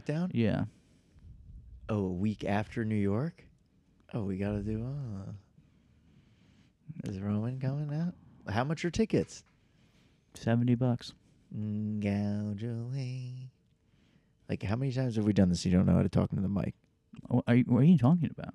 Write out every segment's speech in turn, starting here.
Countdown? Yeah. Oh, a week after New York? Oh, we got to do... Is Roman coming out? How much are tickets? $70. Gouge away. Like, how many times have we done this you don't know how to talk into the mic? What are you talking about?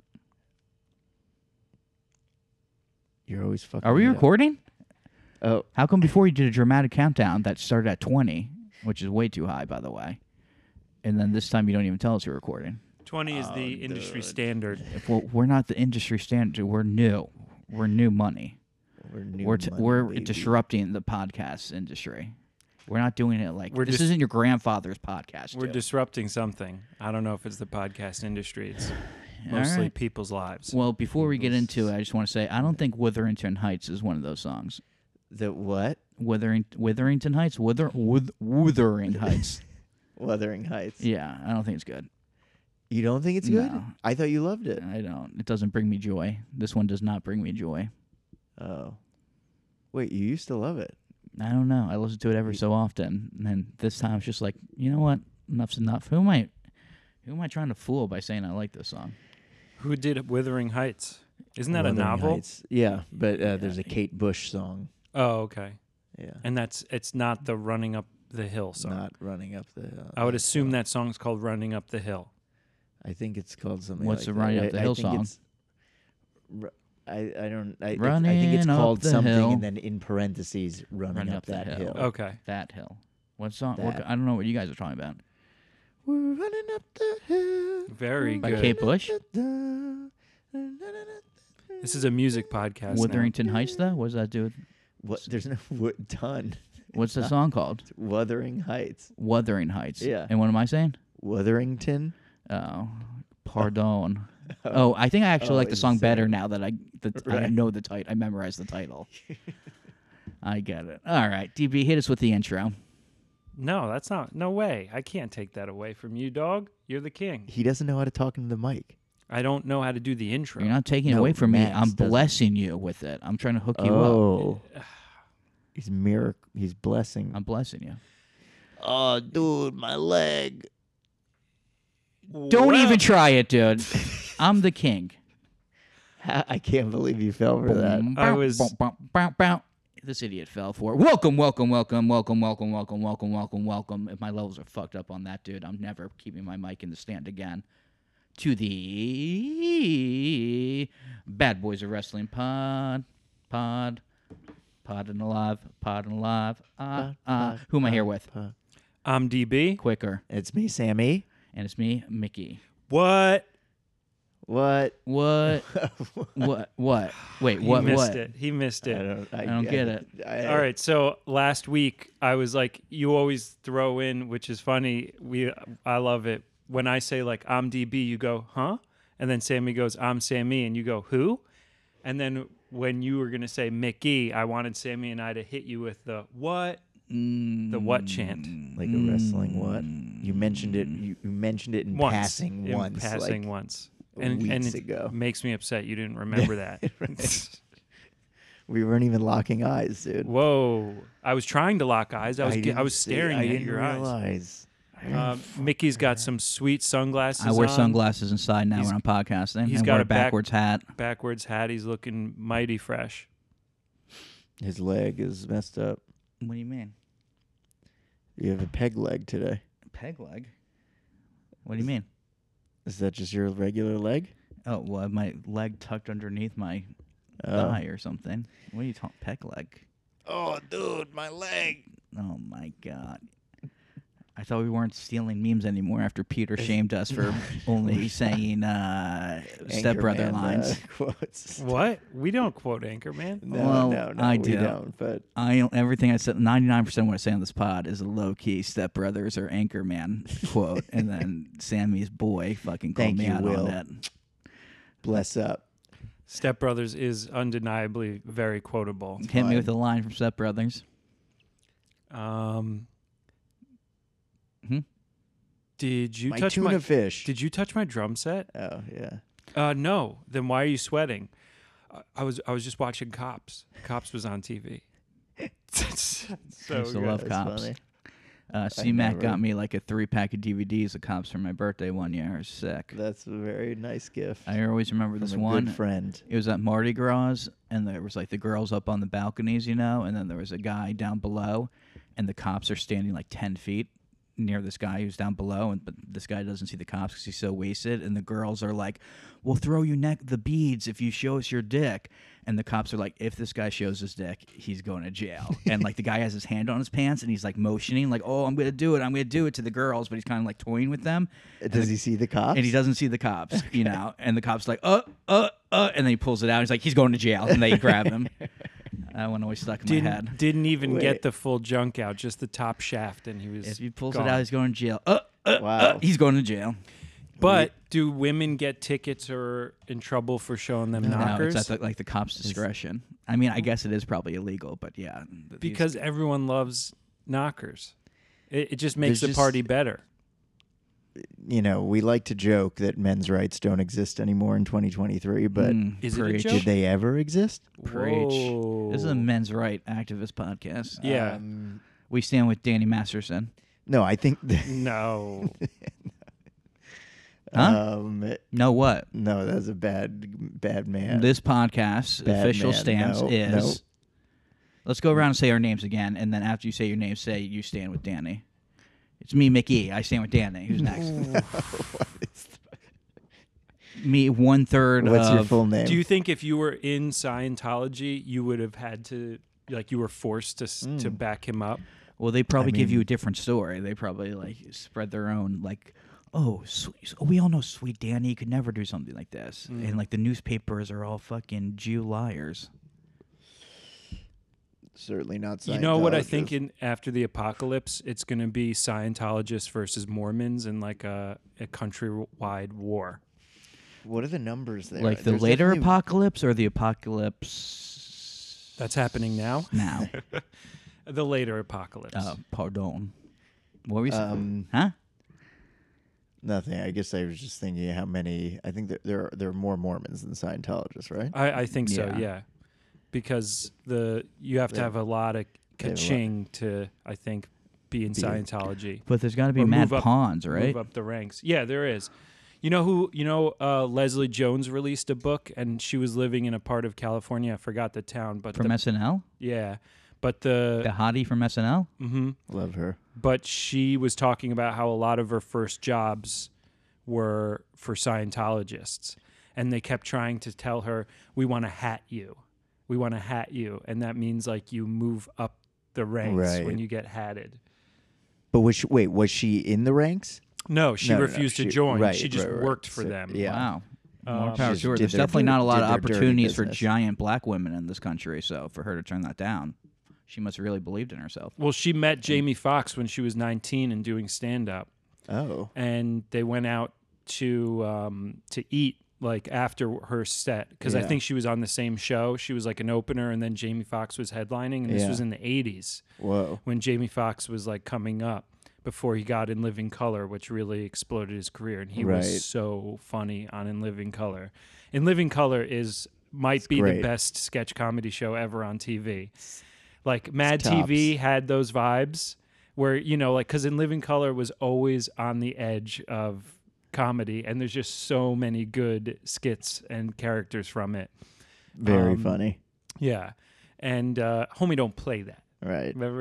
You're always fucking Are we me up. recording? Oh, How come before you did a dramatic countdown that started at 20, which is way too high, by the way, and then this time you don't even tell us you're recording? 20 is the industry standard. We're not the industry standard. We're new. We're new money. we're new We're money, baby. disrupting the podcast industry. We're not doing it like this. We're Isn't your grandfather's podcast? We're too. disrupting something. I don't know if it's the podcast industry. It's All mostly right. people's lives. Well, before we get into it, I just want to say I don't think Witherington Heights is one of those songs. The what? Witherington Heights? Wuthering Heights. Wuthering Heights. Yeah, I don't think it's good. You don't think it's good? No. I thought you loved it. I don't. It doesn't bring me joy. This one does not bring me joy. Oh. Wait, you used to love it. I don't know. I listen to it every so often, and then this time it's just like, you know what? Enough's enough. Who am I trying to fool by saying I like this song? Who did Wuthering Heights? Isn't that Wuthering a novel? Heights. Yeah, but there's a Kate Bush song. Oh, okay. Yeah. And it's not the Running Up the Hill song. Not Running Up the Hill. I would assume that song's called Running Up the Hill. I think it's called something What's like the that. Running Up the I Hill think song? it's- I don't... I think Running it's up called the something hill. and then in parentheses, running up that hill. Okay. That hill. What song? That. I don't know what you guys are talking about. We're running up the hill. Very By good. Kate Bush? This is a music podcast. Witherington Heights, though? What does that do with... What? There's no ton. What's the song called? Wuthering Heights. Wuthering Heights. Yeah. And what am I saying? Wutherington. Oh, pardon. Oh, I think I actually like the it's song sad. better now that I Right. know the title. I memorized the title. I get it. All right, DB, hit us with the intro. No, that's not. No way. I can't take that away from you, dog. You're the king. He doesn't know how to talk into the mic. I don't know how to do the intro. You're not taking it No, away from me. Max I'm doesn't. blessing you with it. I'm trying to hook you up. Oh. He's blessing. I'm blessing you. Oh, dude, my leg. Don't even try it, dude. I'm the king. I can't believe you fell for that. I was- This idiot fell for it. Welcome. If my levels are fucked up on that, dude, I'm never keeping my mic in the stand again. To the Bad Boys of Wrestling pod and alive. Who am I here with? I'm DB. Quicker. It's me, Sammy. And it's me, Mickey. What? What? What? What? Wait, He what? missed What? it. He missed it. I don't get it. All right, so last week I was like, you always throw in, which is funny. I love it when I say like I'm DB, you go huh, and then Sammy goes I'm Sammy, and you go who, and then when you were gonna say Mickey, I wanted Sammy and I to hit you with the what, the what chant Like a wrestling what? You mentioned it. You mentioned it in once, passing in once. passing like, once, weeks and it ago. makes me upset you didn't remember that. Right. We weren't even locking eyes, dude. Whoa! I was trying to lock eyes. I was didn't staring see- at I didn't your eyes. realize. Mickey's got some sweet sunglasses. I wear on. sunglasses inside now He's- when I'm podcasting. he's I got wear a a backwards hat. Backwards hat. He's looking mighty fresh. His leg is messed up. What do you mean? You have a peg leg today. Peg leg? What do you mean? Is that just your regular leg? Oh, well, I have my leg tucked underneath my thigh or something. What are you talking? Peg leg? Oh, dude, my leg. Oh, my God. I thought we weren't stealing memes anymore after Peter shamed us for only saying stepbrother Anchorman, lines. Quotes. What? We don't quote Anchorman. Well, No, I we do. don't. But Everything I said, 99% of what I say on this pod is a low-key stepbrothers or Anchorman quote, and then Sammy's boy fucking called Thank me you, out Will. on that. bless up. Step Brothers is undeniably very quotable. Hit me Fine. with a line from Step Brothers. Did you My touch tuna my fish. Did you touch my drum set? Oh yeah. No. Then why are you sweating? I was just watching Cops. Cops was on TV. So I used to love That's Cops. funny. C-Mac got never- me like a 3-pack of DVDs of Cops for my birthday one year. It was sick. That's a very nice gift. I always remember From this a one. good friend. It was at Mardi Gras, and there was like the girls up on the balconies, you know, and then there was a guy down below, and the cops are standing like 10 feet near this guy who's down below, but this guy doesn't see the cops because he's so wasted, and the girls are like, "We'll throw you the beads if you show us your dick," and the cops are like, "If this guy shows his dick, he's going to jail." And like the guy has his hand on his pants, and he's like motioning, like, "Oh, I'm gonna do it to the girls," but he's kind of like toying with them. Does he see the cops? And he doesn't see the cops, you know. And the cop's like, and then he pulls it out. He's like, he's going to jail, and they grab him. That one always stuck in my head. Didn't even Wait. get the full junk out, just the top shaft, and he was. If he pulls gone. it out, he's going to jail. Wow. He's going to jail. But do women get tickets or in trouble for showing them No, knockers? it's at the cop's discretion. I mean, I guess it is probably illegal, but yeah. Because everyone loves knockers. It just makes There's the party better. You know, we like to joke that men's rights don't exist anymore in 2023, but Is it a preach. joke? did they ever exist? Preach. Whoa. This is a men's right activist podcast. Yeah. We stand with Danny Masterson. No, I think. No. Huh? No, what? No, that's a bad man. This podcast Bad official man. stance No, is. no. Let's go around and say our names again, and then after you say your name, say you stand with Danny. It's me, Mickey. I stand with Danny. Who's next? Me, 1/3 What's your of. full name? Do you think if you were in Scientology, you would have had to, like, you were forced to back him up? Well, they probably give mean- you a different story. They probably like spread their own like. Oh, we all know Sweet Danny could never do something like this, and like the newspapers are all fucking Jew liars. Certainly not. You know what I Scientologists. think after the apocalypse, it's going to be Scientologists versus Mormons in like a countrywide war. What are the numbers there? Like the There's later definitely- apocalypse or the apocalypse That's happening now. now? The later apocalypse. Pardon. What were you saying? Um, Huh? Nothing. I guess I was just thinking how many. I think that there are more Mormons than Scientologists, right? I think so. Yeah. Yeah, because you have to They- have a lot of they have a lot. ka-ching to, I think, be in Scientology. But there's got to be Or mad move up- pawns, right? Move up the ranks. Yeah, there is. You know who? Leslie Jones released a book, and she was living in a part of California. I forgot the town, but From SNL? yeah, but The hottie from SNL? Love her. But she was talking about how a lot of her first jobs were for Scientologists, and they kept trying to tell her, "We want to hat you, we want to hat you," and that means like you move up the ranks Right. when you get hatted. But was she in the ranks? No, she No, refused to she- join. right, she just right, right. worked for So, them. yeah. Wow. More Um, power Just to her. did There's their definitely not a lot of did their dirty opportunities for business. giant black women in this country. So for her to turn that down, she must have really believed in herself. Well, she met Jamie Foxx when she was 19 and doing stand up, Oh, and they went out to eat like after her set because I Yeah. think she was on the same show. She was like an opener, and then Jamie Foxx was headlining, and this Yeah. was in the 80s whoa. when Jamie Foxx was like coming up before he got In Living Color, which really exploded his career, and he Right. was so funny on In Living Color. In Living Color might be great. the best sketch comedy show ever on TV. Like Mad tops. TV had those vibes where, like, because In Living Color was always on the edge of comedy, and there's just so many good skits and characters from it. Very funny. Yeah. And Homie Don't Play That. Right. Remember,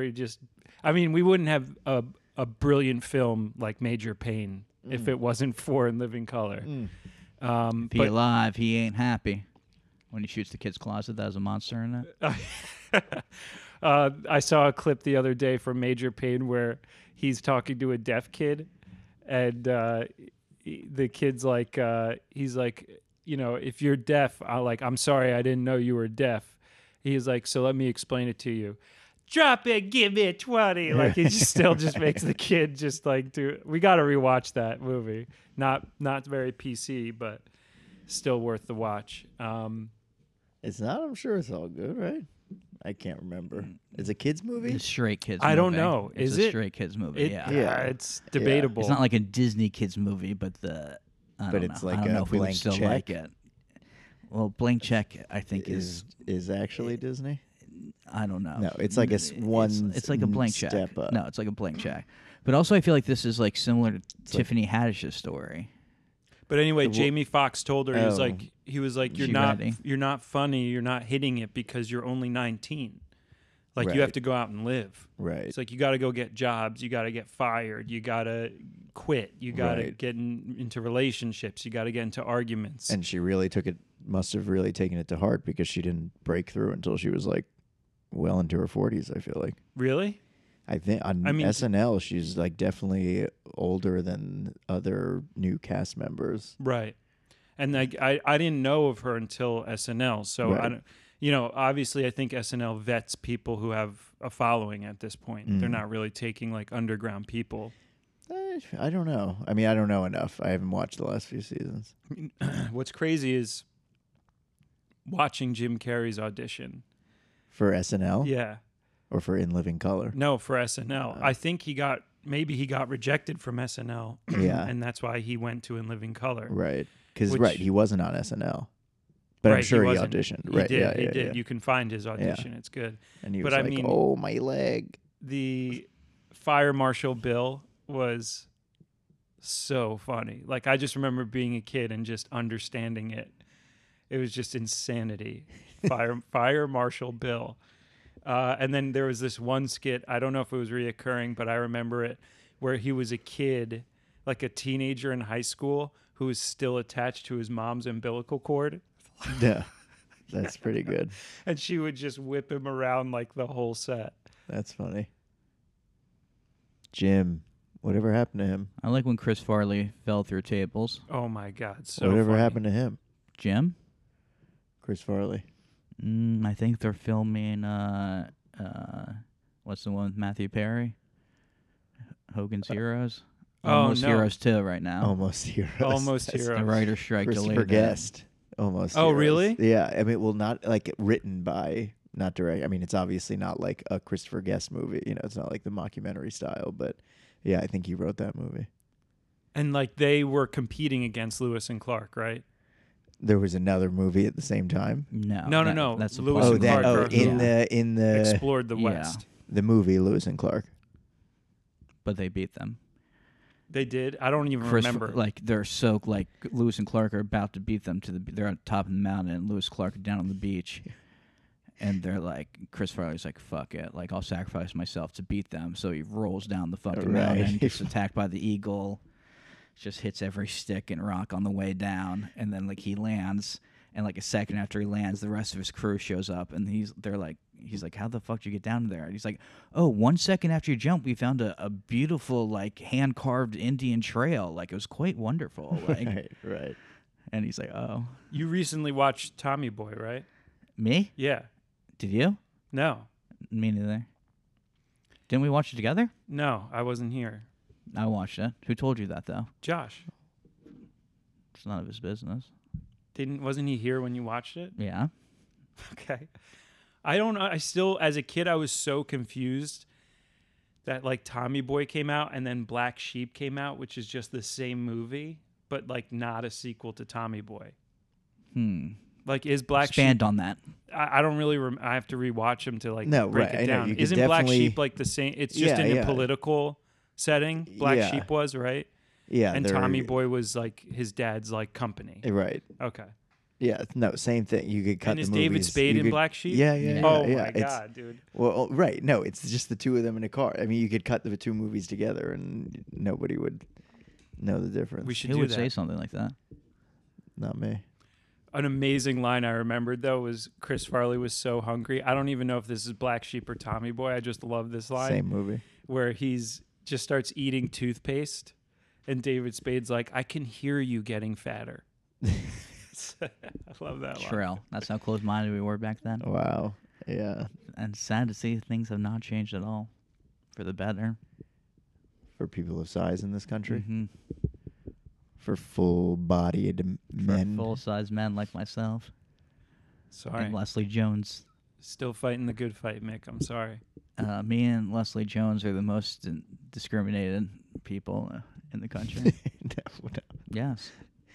we wouldn't have a brilliant film like Major Payne if it wasn't for In Living Color. If he alive, he ain't happy. When he shoots the kid's closet, that was a monster in it. I saw a clip the other day from Major Payne where he's talking to a deaf kid, and the kid's like, he's like, if you're deaf, I'm sorry, I didn't know you were deaf. He's like, so let me explain it to you. Drop it, give me 20. Like he still just makes the kid just like do. We got to rewatch that movie. Not very PC, but still worth the watch. It's not. I'm sure it's all good, right? I can't remember. It's a kids movie. It's a straight kids I movie. don't know. It's Is a it? straight kids movie, yeah. Yeah. It's debatable. It's not like a Disney kids movie, but I don't it's know. like I don't a know if we would Blank still Check. like it. Well, Blank Check, I think, is actually Disney. I don't know. No, it's like a one It's like a blank check. step up. No, it's like a blank check. But also, I feel like this is like similar to Tiffany Haddish's story. But anyway, Jamie Foxx told her Oh. he was like you're She not ready? you're not funny, you're not hitting it because you're only 19. Like you have Right. to go out and live. Right. It's like you got to go get jobs, you got to get fired, you got to quit, you got to Right. get into relationships, you got to get into arguments. And she really must have really taken it to heart because she didn't break through until she was like well into her 40s, I feel like. Really? I think on I mean, SNL, she's like definitely older than other new cast members. Right. And like I didn't know of her until SNL, so I Right. don't. Obviously, I think SNL vets people who have a following at this point. They're Mm. not really taking like underground people. I don't know. I mean, I don't know enough. I haven't watched the last few seasons. What's crazy is watching Jim Carrey's audition. For SNL? Yeah. Or for In Living Color? No, for SNL. I think maybe he got rejected from SNL. Yeah. And that's why he went to In Living Color. Right. Because, Which- he wasn't on SNL. But I'm Right, sure he wasn't. auditioned. He Right. did. Yeah, He yeah, did. yeah. You can find his audition. It's good. And he but was I like, mean- oh, my leg. The Fire Marshal Bill was so funny. Like I just remember being a kid and just understanding it. It was just insanity. Fire Marshal Bill. And then there was this one skit. I don't know if it was reoccurring, but I remember it where he was a kid, like a teenager in high school, who was still attached to his mom's umbilical cord, Yeah. That's pretty good. and she would just whip him around like the whole set. That's funny. Jim, whatever happened to him? I like when Chris Farley fell through tables. Oh my God! So Whatever funny. happened to him? Jim? Chris Farley. I think they're filming, what's the one with Matthew Perry? Hogan's Heroes? Oh, Almost no. Heroes 2 right now. Almost Heroes. Almost That's Heroes. The writer's strike Christopher delayed that. Guest. Almost. Oh, Heroes. really? Yeah. I mean, well, not like written by, not direct. I mean, it's obviously not like a Christopher Guest movie. It's not like the mockumentary style, but yeah, I think he wrote that movie. And like they were competing against Lewis and Clark, right? There was another movie at the same time. No. That's the Lewis point. and Clark are in who the explored the Yeah. West. the movie Lewis and Clark. But they beat them. They did. I don't even remember. Like they're so like Lewis and Clark are about to beat them they're on top of the mountain and Lewis and Clark are down on the beach. And they're like, Chris Farley's like, fuck it. Like, I'll sacrifice myself to beat them. So he rolls down the fucking Right. mountain, gets attacked by the eagle, just hits every stick and rock on the way down. And then, like, he lands. And, like, a second after he lands, the rest of his crew shows up. And he's like, how the fuck did you get down there? And he's like, oh, 1 second after you jump, we found a beautiful, like, hand-carved Indian trail. Like, it was quite wonderful. Like, Right. And he's like, oh. You recently watched Tommy Boy, right? Me? Yeah. Did you? No. Me neither. Didn't we watch it together? No, I wasn't here. I watched it. Who told you that, though? Josh, It's none of his business. wasn't he here when you watched it? Yeah. Okay. I don't know. I still, as a kid, I was so confused that like Tommy Boy came out and then Black Sheep came out, which is just the same movie, but like not a sequel to Tommy Boy. Like, is Black Expand Sheep? on that. I don't really. I have to rewatch them to like No, break right, it I know. down. You could Isn't Black definitely- Sheep like the same? It's just Yeah, in a yeah. political setting. Black Yeah. Sheep was right, Yeah. and they're- Tommy Boy was like his dad's like company. Right. Okay. Yeah. No, same thing. You could cut And is the David movies. Spade You in could- Black Sheep? Yeah, yeah, yeah. Oh yeah. my It's- god, dude. Well, right. No, it's just the two of them in a car. I mean, you could cut the two movies together and nobody would know the difference. We should Who do would that. say something like that? Not me. An amazing line I remembered though was Chris Farley was so hungry. I don't even know if this is Black Sheep or Tommy Boy. I just love this line Same movie. where he's just starts eating toothpaste, and David Spade's like, "I can hear you getting fatter." I love that line. Shrell. That's how close-minded we were back then. Wow. Yeah. And sad to see things have not changed at all for the better. For people of size in this country. Mhm. For full-bodied men. For full-size men like myself Sorry, and Leslie Jones. still fighting the good fight, Mick. I'm sorry. Me and Leslie Jones are the most discriminated people in the country. No. Yes.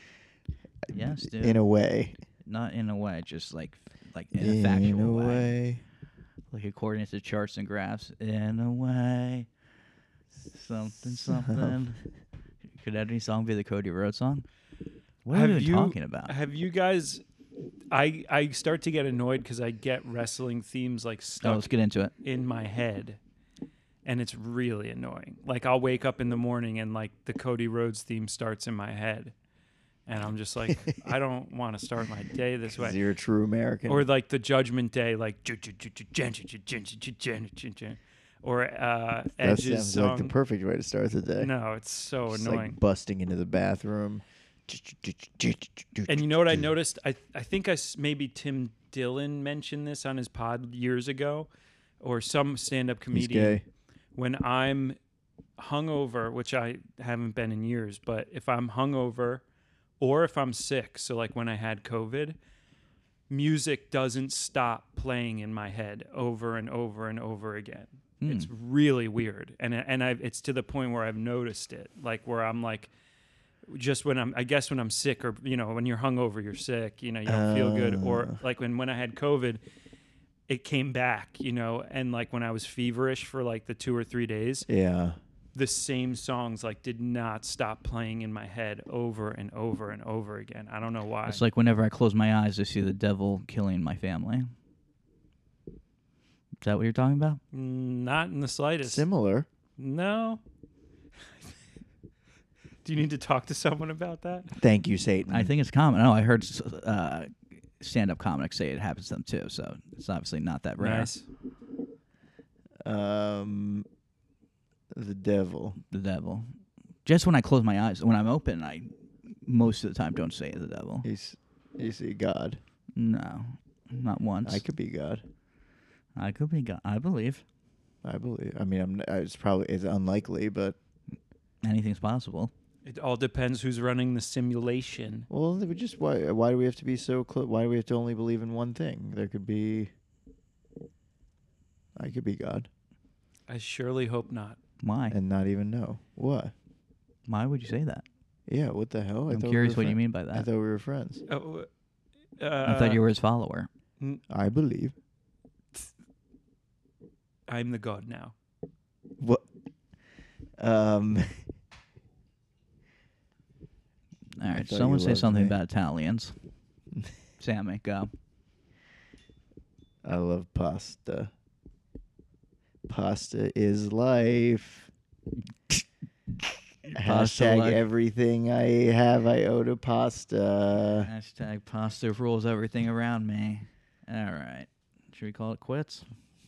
Yes, dude. In a way. Not in a way, just like in a factual way. Like according to charts and graphs, in a way, something. Could any song be the Cody Rhodes song? What are we talking about? Have you guys? I start to get annoyed because I get wrestling themes like Oh, stuck let's get into it. in my head, and it's really annoying. Like I'll wake up in the morning and like the Cody Rhodes theme starts in my head, and I'm just like, I don't want to start my day this 'Cause way. you're a true American. Or like the Judgment Day, like or that Edge's sounds song. like the perfect way to start the day. No, it's so Just annoying. like busting into the bathroom. And you know what I noticed? I think maybe Tim Dillon mentioned this on his pod years ago, or some stand-up He's comedian. gay. When I'm hungover, which I haven't been in years, but if I'm hungover or if I'm sick, so like when I had COVID, music doesn't stop playing in my head over and over and over again. It's really weird, and it's to the point where I've noticed it, like where I'm like, just when I'm sick, or when you're hungover, you're sick, you don't feel good, or like when I had COVID, it came back, and like when I was feverish for like the 2 or 3 days, Yeah. the same songs like did not stop playing in my head over and over and over again. I don't know why. It's like whenever I close my eyes, I see the devil killing my family. Is that what you're talking about? Not in the slightest. Similar. No. Do you need to talk to someone about that? Thank you, Satan. I think it's common. No, I heard stand-up comics say it happens to them too, so it's obviously not that rare. Nice. The devil. The devil. Just when I close my eyes, when I'm open, I most of the time don't say the devil. You see God. No, not once. I could be God. I could be God. I believe I believe. I mean, it's unlikely, but anything's possible. It all depends who's running the simulation. well, why do we have to be so close? Why do we have to only believe in one thing? I could be God I surely hope not. Why? and not even know what. Why would you say that? Yeah, what the hell? I'm curious what you mean by I that. thought we were friends. Oh, I thought you were his follower. I believe. I'm the god now. What? All I right, thought someone you say loved something me. about Italians. Sammy, go. I love pasta. Pasta is life. Hashtag life. everything I have I owe to pasta. Hashtag pasta rules everything around me. All right. Should we call it quits?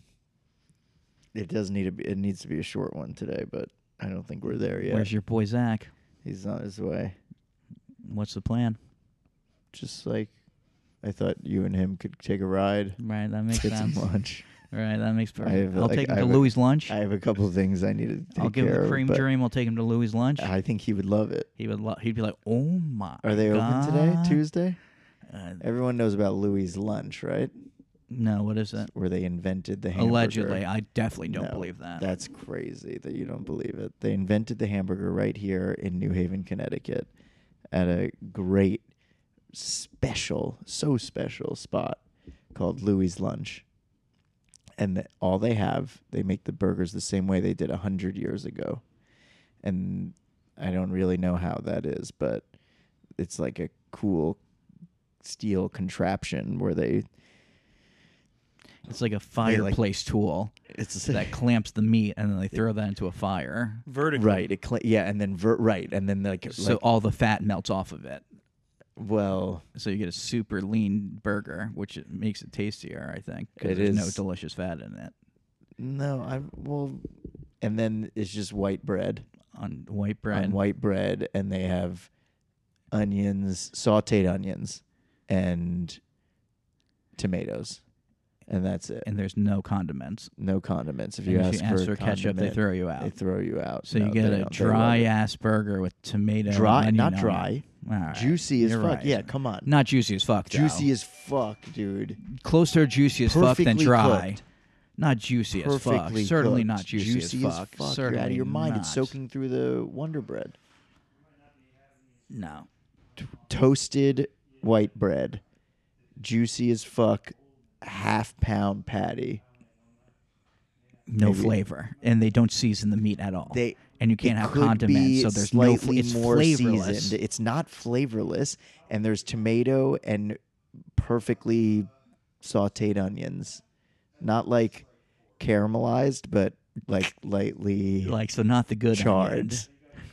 It needs to be a short one today, but I don't think we're there yet. Where's your boy Zach? He's on his way. What's the plan? Just like I thought you and him could take a ride, Right, that makes get some sense. lunch. Right, that makes perfect. have, I'll like, take him I to have a- Louis' lunch. I have a couple of things I need to take I'll give him care the of, cream but dream. I'll take him to Louis' lunch. I think he would love it. He'd be like, "Oh my!" Are they open today, God." Tuesday? Uh, Everyone knows about Louis' lunch, right? no, what is it? Where they invented the hamburger. Allegedly, I definitely don't No, believe that. That's crazy that you don't believe it. They invented the hamburger right here in New Haven, Connecticut, at a great special spot called Louis' Lunch. And they make the burgers the same way they did 100 years ago. And I don't really know how that is, but it's like a cool steel contraption where It's like a like- fireplace tool it's that clamps the meat, and then they throw that into a fire. Vertically. right. And then So all the fat melts off of it. well, So you get a super lean burger, which makes it tastier, I think, because It there's no is. delicious fat in it. no, and then it's just white bread. On white bread. On white bread, and they have onions, sautéed onions, and tomatoes, and that's it. And there's no condiments. No condiments. If And you if ask you ask for for ketchup, they condiment, throw you out. They throw you out. So No, you get they a don't. They love dry it. ass burger with tomato. dry, and onion not on it. dry, All right. juicy as You're fuck. right. Yeah, come on, Not juicy as fuck. juicy though. as fuck, dude. Closer to juicy as fuck than Perfectly dry. cooked. Not juicy as fuck. Perfectly Certainly cooked. not juicy, as fuck. You're Certainly out of your mind. It's not. soaking through the Wonder Bread. No. Toasted white bread, juicy as fuck, half-pound patty, No Maybe- flavor, and they don't season the meat at all. They and you can't it have could condiments, be so there's no. slightly It's more flavorless. seasoned. It's not flavorless, and there's tomato and perfectly sautéed onions, not like caramelized, but like lightly Like so, not the good charred. onions.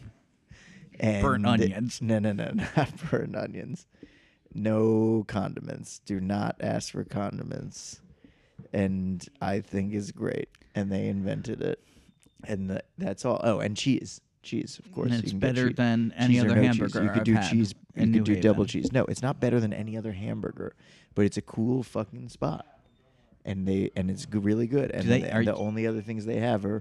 And Burnt onions. No, not burnt onions. No condiments. Do not ask for condiments. And I think is great. And they invented it. And that's all. Oh, and cheese. Cheese, of course. And you it's can get better cheese. than any Cheese or other no cheese. hamburger You could I've do had cheese. You in could do New double Haven. cheese. No, it's not better than any other hamburger, but it's a cool fucking spot. And it's really good. And, the only other things they have are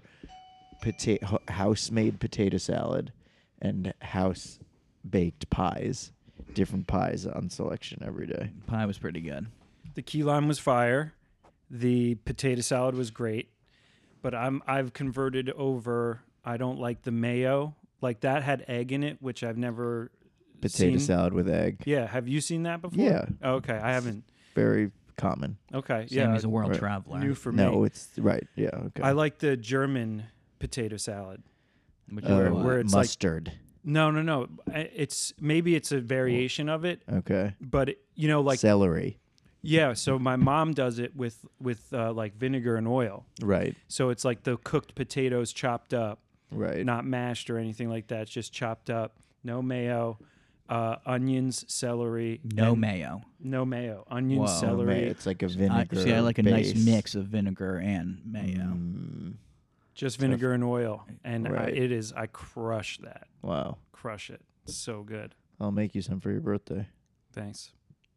house-made potato salad and house-baked pies. Different pies on selection every day. Pie was pretty good. The key lime was fire. The potato salad was great. But I've converted over. I don't like the mayo. Like that had egg in it, which I've never Potato seen. salad with egg. Yeah, have you seen that before? Yeah. Oh, okay, I haven't. Very common. Okay, Sammy's yeah, a world right. traveler. new for me. No, it's right. Yeah, okay. I like the German potato salad. Which where it's like- mustard. No. It's maybe it's a variation of it, Okay. but like Celery. yeah. So my mom does it with like vinegar and oil. Right. So it's like the cooked potatoes chopped up, Right. not mashed or anything like that. It's just chopped up. No mayo, onions, celery. no and- mayo. No mayo. Onions, Whoa. Oh, celery. man, it's like a vinegar. I like a nice base. mix of vinegar and mayo. Just vinegar and oil, and Right. I crush that. Wow. Crush it. It's so good. I'll make you some for your birthday. Thanks.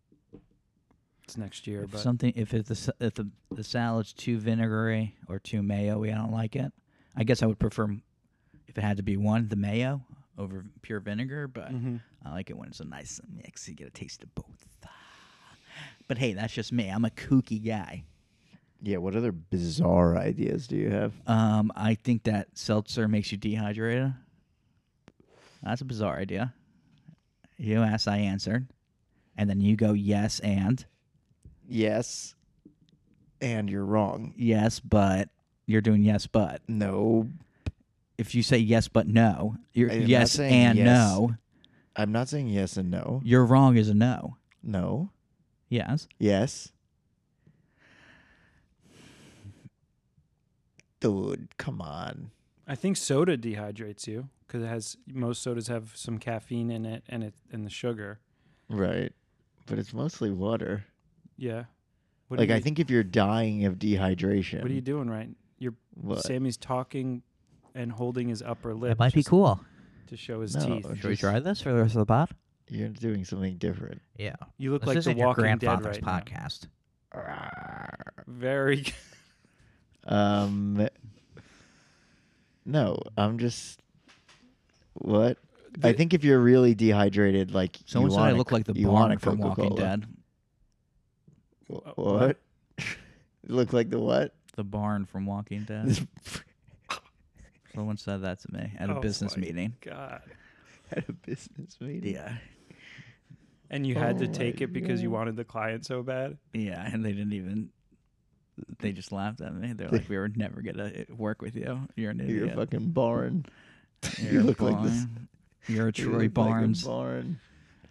It's next year, If but the salad's too vinegary or too mayo-y, I don't like it. I guess I would prefer, if it had to be one, the mayo over pure vinegar, but Mhm. I like it when it's a nice mix. You get a taste of both. But hey, that's just me. I'm a kooky guy. Yeah. What other bizarre ideas do you have? I think that seltzer makes you dehydrated. That's a bizarre idea. You asked, I answered. And then you go, yes, and. Yes. And you're wrong. Yes, but. You're doing yes, but. No. If you say yes, but no, you're I'm not yes saying and yes. no. I'm not saying yes and no. You're wrong is a no. No. Yes. Yes. Dude, come on. I think soda dehydrates you because most sodas have some caffeine in it and the sugar. Right. But it's mostly water. Yeah. I think if you're dying of dehydration. What are you doing right? What? Sammy's talking and holding his upper lip. It might be just cool. to show his No, teeth. just- Should we try this for the rest of the pod? You're doing something different. Yeah. You look This like the isn't your Walking Dead grandfather's right podcast. now. Very. No, I'm just. What? I think if you're really dehydrated, like Someone you said I want look like the you want barn a from Walking Coca-Cola. Dead. What? You look like the what? The barn from Walking Dead. Someone said that to me at a Oh business my meeting. God. At a business meeting. Yeah. And you had to Oh take my it because you God. wanted the client so bad. Yeah, and they didn't even. They just laughed at me. They're like, "We were never gonna work with you. You're an You're a idiot. fucking barn. You're you a look like this. barn. You're a You Troy look like a Barnes." barn.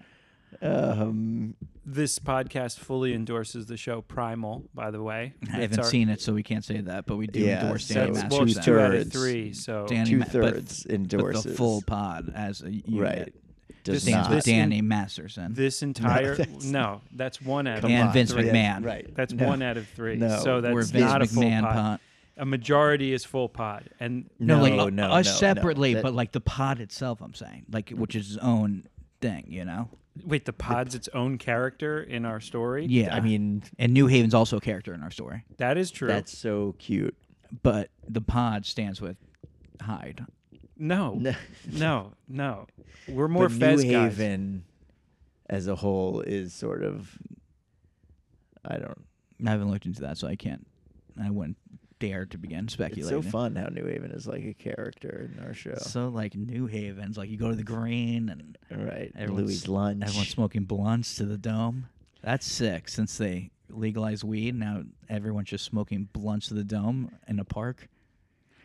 This podcast fully endorses the show Primal, by the way. I haven't seen it, so we can't say that. But we do Yeah, endorse so Danny it's Well, Masterson. it's 2 out of Two-thirds. 3. So Danny Ma- but- 2/3 But endorses. the full pod as a unit Right. Does stands not. with Danny Masterson this entire that's- that's 1 out of Come and on. Vince 3. McMahon. Right. That's No. 1 out of 3. No. So We're that's Vince not a full McMahon pod. pod. A majority is full pod, and No, like no, us no, separately, no. but like the pod itself. I'm saying, like, which is its own thing, you know. wait, the pod's its own character in our story. Yeah, I mean, and New Haven's also a character in our story, That is true. that's so cute. but the pod stands with Hyde. no, No. no. We're more But Fez New guys. Haven as a whole is sort of. I don't. I haven't looked into that, so I wouldn't dare to begin It's speculating. so fun how New Haven is like a character in our show. So like New Haven's, like you go to the Green and Right. everyone's- Louis' lunch. everyone's smoking blunts to the Dome. That's sick. Since they legalized weed, now everyone's just smoking blunts to the Dome in a park.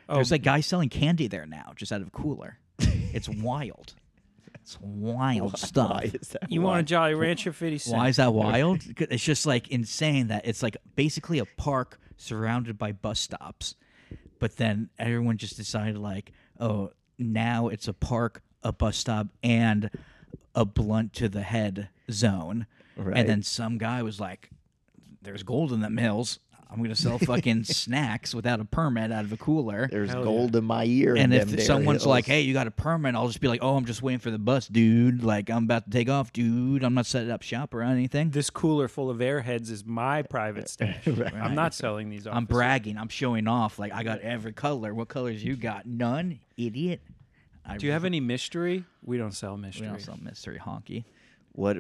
There's like guys selling candy there now, just out of a cooler. It's wild. It's wild stuff. Why is that? You want a Jolly Rancher 50 cents? Why is that wild? It's just like insane that it's like basically a park surrounded by bus stops. But then everyone just decided like, oh, now it's a park, a bus stop, and a blunt to the head zone. Right. And then some guy was like, there's gold in the mills. I'm going to sell fucking snacks without a permit out of a cooler. There's Hell gold in my ear. And in if them someone's hills. like, hey, you got a permit, I'll just be like, oh, I'm just waiting for the bus, dude. Like, I'm about to take off, dude. I'm not setting up shop or anything. This cooler full of airheads is my private stash. I'm not selling these off. I'm bragging. I'm showing off. Like, I got every color. What colors you got? None? Idiot. Do you have any mystery? We don't sell We mystery. don't sell mystery honky. what?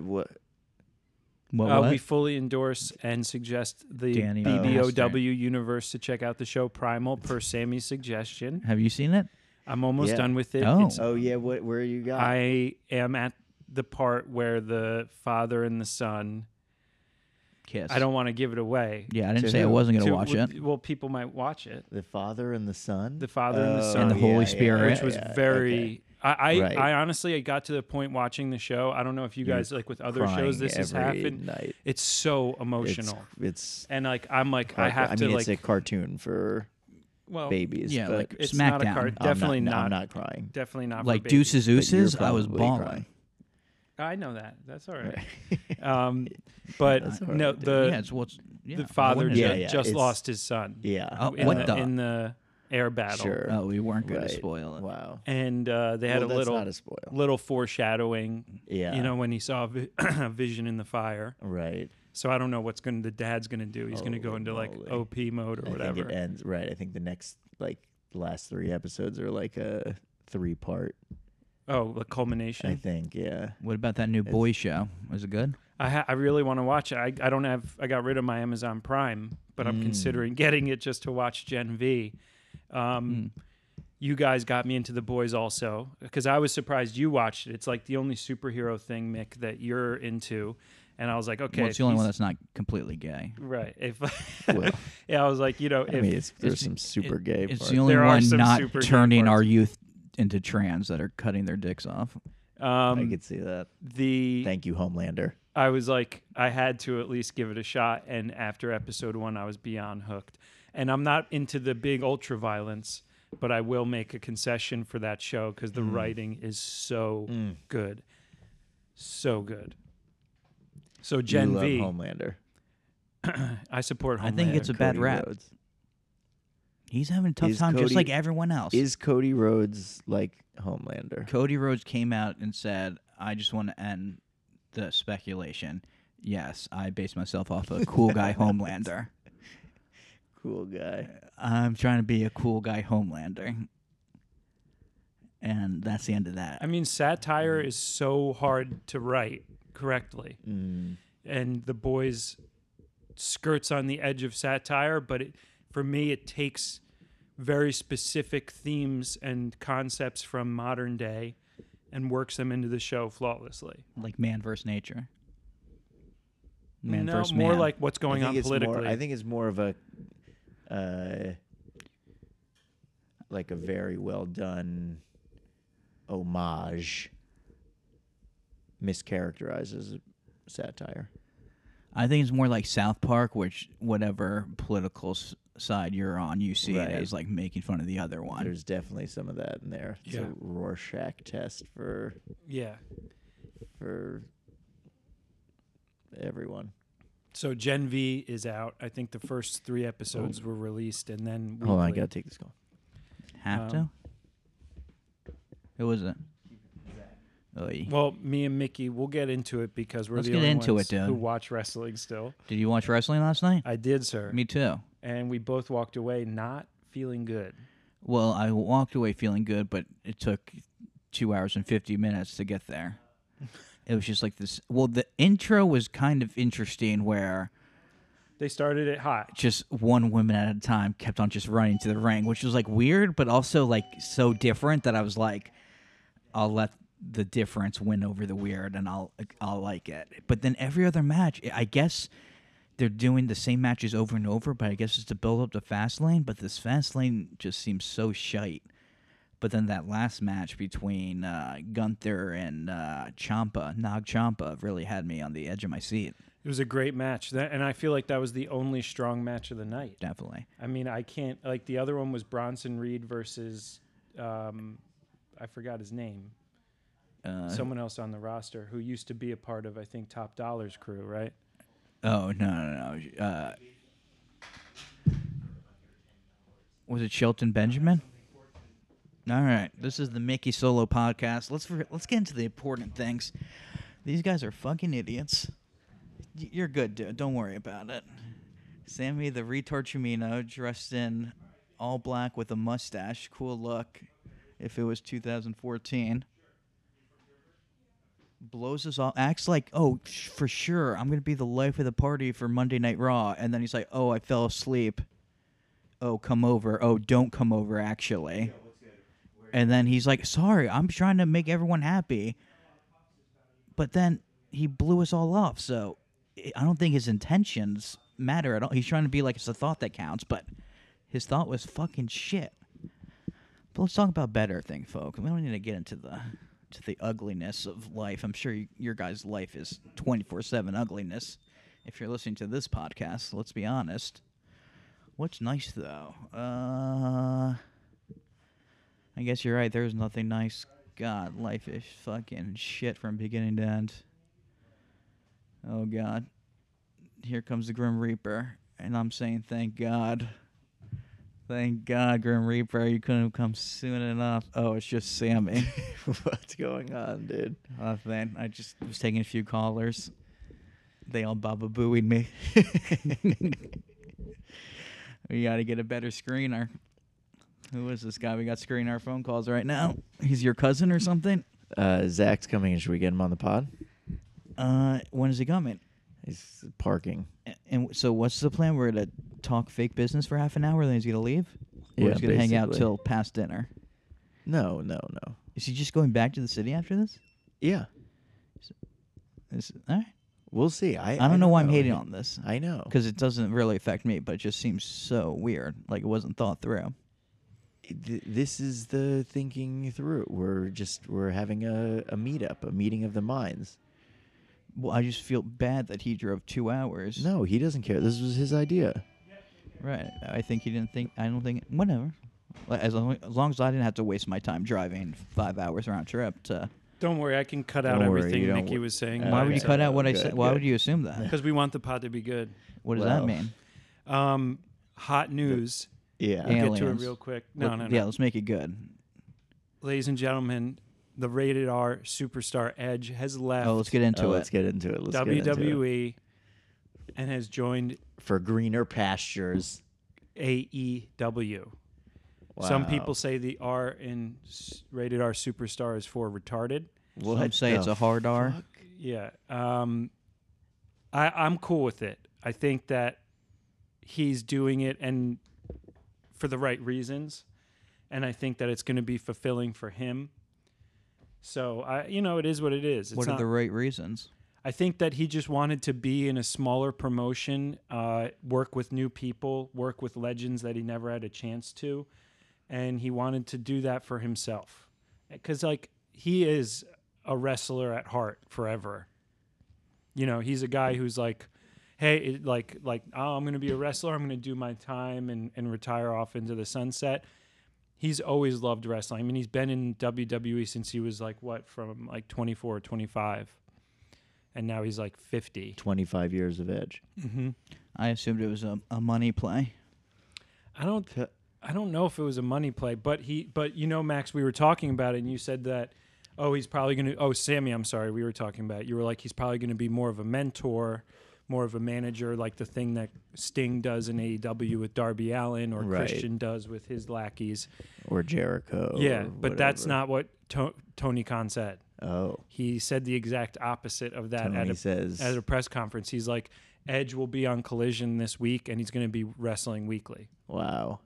What? We fully endorse and suggest the Danny BBOW universe to check out the show Primal per Sammy's suggestion. Have you seen it? I'm almost Yeah. done with it. Oh. Oh yeah, where you got? I am at the part where the father and the son. Kiss. I don't want to give it away. Yeah, I didn't To say I who? wasn't going to watch it. Well, people might watch it. The Father and the Son. The Father and the Oh, Son. And the Holy yeah, Spirit. Which was yeah, very. okay. I Right. honestly I got to the point watching the show. I don't know if you guys like with other Crying shows this has every happened. night. It's so emotional. It's And like I'm like I have I to mean, like it's a cartoon for well babies. Yeah, but like it's not a SmackDown. card. I'm Definitely I'm not. not crying. Definitely not. Like for babies. Deuces But you're Oozes, I was probably balling. crying. I know that. That's all right. Right. But That's all no, right, dude. the Yeah, it's what's yeah, the father wouldn't it? Yeah, just it's- lost his son. Yeah. Oh, in what the, the- in the air battle. Sure. Oh, we weren't going Right. to spoil it. Wow. And they had Well, a that's little not a spoil. little foreshadowing. Yeah. You know when he saw Vision in the fire. Right. So I don't know what's the dad's gonna do. He's gonna go Holy into like moly. OP mode or I whatever. think it ends right. I think the next last 3 episodes are like a 3-part. Oh, the culmination. I think. Yeah. What about that new boys show? Was it good? I really want to watch it. I don't have. I got rid of my Amazon Prime, but I'm considering getting it just to watch Gen V. You guys got me into The Boys also because I was surprised you watched it. It's like the only superhero thing, Mick, that you're into, and I was like, okay, Well, it's the only one that's not completely gay. right. If Well, yeah, I was like, I if mean, there's it's- some super gay It's parts. the only There are one some not super gay turning our parts. youth into trans that are cutting their dicks off. I could see that. the Thank you, Homelander. I was like, I had to at least give it a shot. And after episode 1, I was beyond hooked. And I'm not into the big ultra violence, but I will make a concession for that show because the writing is so good. So good. So Gen you love V, Homelander. I support Homelander. I think it's a bad Cody rap. Rhodes. He's having a tough Is time just Cody- like everyone else. Is Cody Rhodes like Homelander? Cody Rhodes came out and said, I just want to end the speculation. Yes, I base myself off a cool guy Homelander. Cool guy. I'm trying to be a cool guy Homelander. And that's the end of that. I mean, satire is so hard to write correctly. And The Boys skirts on the edge of satire, but for me, it takes very specific themes and concepts from modern day and works them into the show flawlessly. Like man versus nature. Man no, versus more man. like what's going on politically. I think it's more of a, like a very well done homage. Mischaracterizes satire. I think it's more like South Park, which whatever political side you're on, you see Right. it as like making fun of the other one. There's definitely some of that in there. It's Yeah. a Rorschach test for Yeah. everyone. So Gen V is out. I think the first 3 episodes were released, and then Hold on, I weekly. gotta take this call. Have to? Who was it? Oy. Well, me and Mickey, we'll get into it because we're Let's the get only into ones it, dude. who watch wrestling still. Did you watch wrestling last night? I did, sir. Me too. And we both walked away not feeling good. Well, I walked away feeling good, but it took 2 hours and 50 minutes to get there. It was just like this. Well, the intro was kind of interesting where They started it hot. just one woman at a time kept on just running to the ring, which was like weird, but also like so different that I was like, I'll let the difference win over the weird and I'll like it. But then every other match, I guess they're doing the same matches over and over, but I guess it's to build up the fast lane. But this fast lane just seems so shite. But then that last match between Gunther and Nag Ciampa, really had me on the edge of my seat. It was a great match, and I feel like that was the only strong match of the night. Definitely. I mean, I can't like the other one was Bronson Reed versus I forgot his name. Someone else on the roster who used to be a part of, I think, Top Dollar's crew, right? Oh, no. Was it Shelton Benjamin? All right. This is the Mickey Solo podcast. Let's get into the important things. These guys are fucking idiots. You're good, dude. Don't worry about it. Sammy the retard Chimino dressed in all black with a mustache. Cool look if it was 2014. Blows us off. Acts like, oh, for sure, I'm going to be the life of the party for Monday Night Raw. And then he's like, oh, I fell asleep. Oh, come over. Oh, don't come over, actually. And then he's like, sorry, I'm trying to make everyone happy. But then he blew us all off. So I don't think his intentions matter at all. He's trying to be like, it's the thought that counts. But his thought was fucking shit. But let's talk about better thing, folks. We don't need to get into the ugliness of life. I'm sure your guys' life is 24/7 ugliness. If you're listening to this podcast, let's be honest. What's nice though? I guess you're right. There's nothing nice. God, life is fucking shit from beginning to end. Oh God, here comes the Grim Reaper, and I'm saying thank God. Thank God, Grim Reaper, you couldn't have come soon enough. Oh, it's just Sammy. What's going on, dude? Nothing. I just was taking a few callers. They all Baba Booeyed me. We got to get a better screener. Who is this guy? We got screening our phone calls right now. He's your cousin or something? Zach's coming in. Should we get him on the pod? When is he coming? He's parking. And so what's the plan? We're going to talk fake business for half an hour, then he's going to leave? Or Yeah, he's going to hang out basically. till past dinner? No. Is he just going back to the city after this? Yeah. All right. We'll see. I don't know why I'm hating on this. I know. Because it doesn't really affect me, but it just seems so weird. Like it wasn't thought through. This is the thinking through. We're having a meetup, a meeting of the minds. Well, I just feel bad that he drove 2 hours. No, he doesn't care. This was his idea. Right. I think he didn't think. I don't think. Whatever. As long as I didn't have to waste my time driving 5 hours round trip to. Don't worry, I can cut out Don't worry, everything you don't Nikki wor- was saying. Why would you cut out what I Good, said? Why good. would you assume that? Because we want the pod to be good. What does Well, that mean? Hot news. Yeah. I'll get to it Aliens. real quick. No. Yeah, let's make it good. Ladies and gentlemen, the rated R superstar Edge has left Oh, let's get into Let's it. get into it. Let's get into it. WWE and has joined For greener pastures. AEW. Wow. Some people say the R in rated R superstar is for retarded. Some say it's a hard R. fuck? Yeah. I'm cool with it. I think that he's doing it and for the right reasons. And I think that it's going to be fulfilling for him. So, it is what it is. It's What are not, the right reasons? I think that he just wanted to be in a smaller promotion, work with new people, work with legends that he never had a chance to. And he wanted to do that for himself. Because, he is a wrestler at heart forever. He's a guy who's like, hey, I'm going to be a wrestler. I'm going to do my time and retire off into the sunset. He's always loved wrestling. I mean, he's been in WWE since he was from 24 or 25. And now he's 50. 25 years of Edge. Mm-hmm. I assumed it was a money play. I don't know if it was a money play, but Max, we were talking about it, and you said that, he's probably going to. Oh, Sammy, I'm sorry, we were talking about it. You were like, he's probably going to be more of a mentor, more of a manager, like the thing that Sting does in AEW with Darby Allin, or Right. Christian does with his lackeys. Or Jericho. Yeah, or but that's whatever. not what Tony Khan said. Oh. He said the exact opposite of that Tony says. at a press conference. He's like, Edge will be on Collision this week, and he's going to be wrestling weekly. Wow.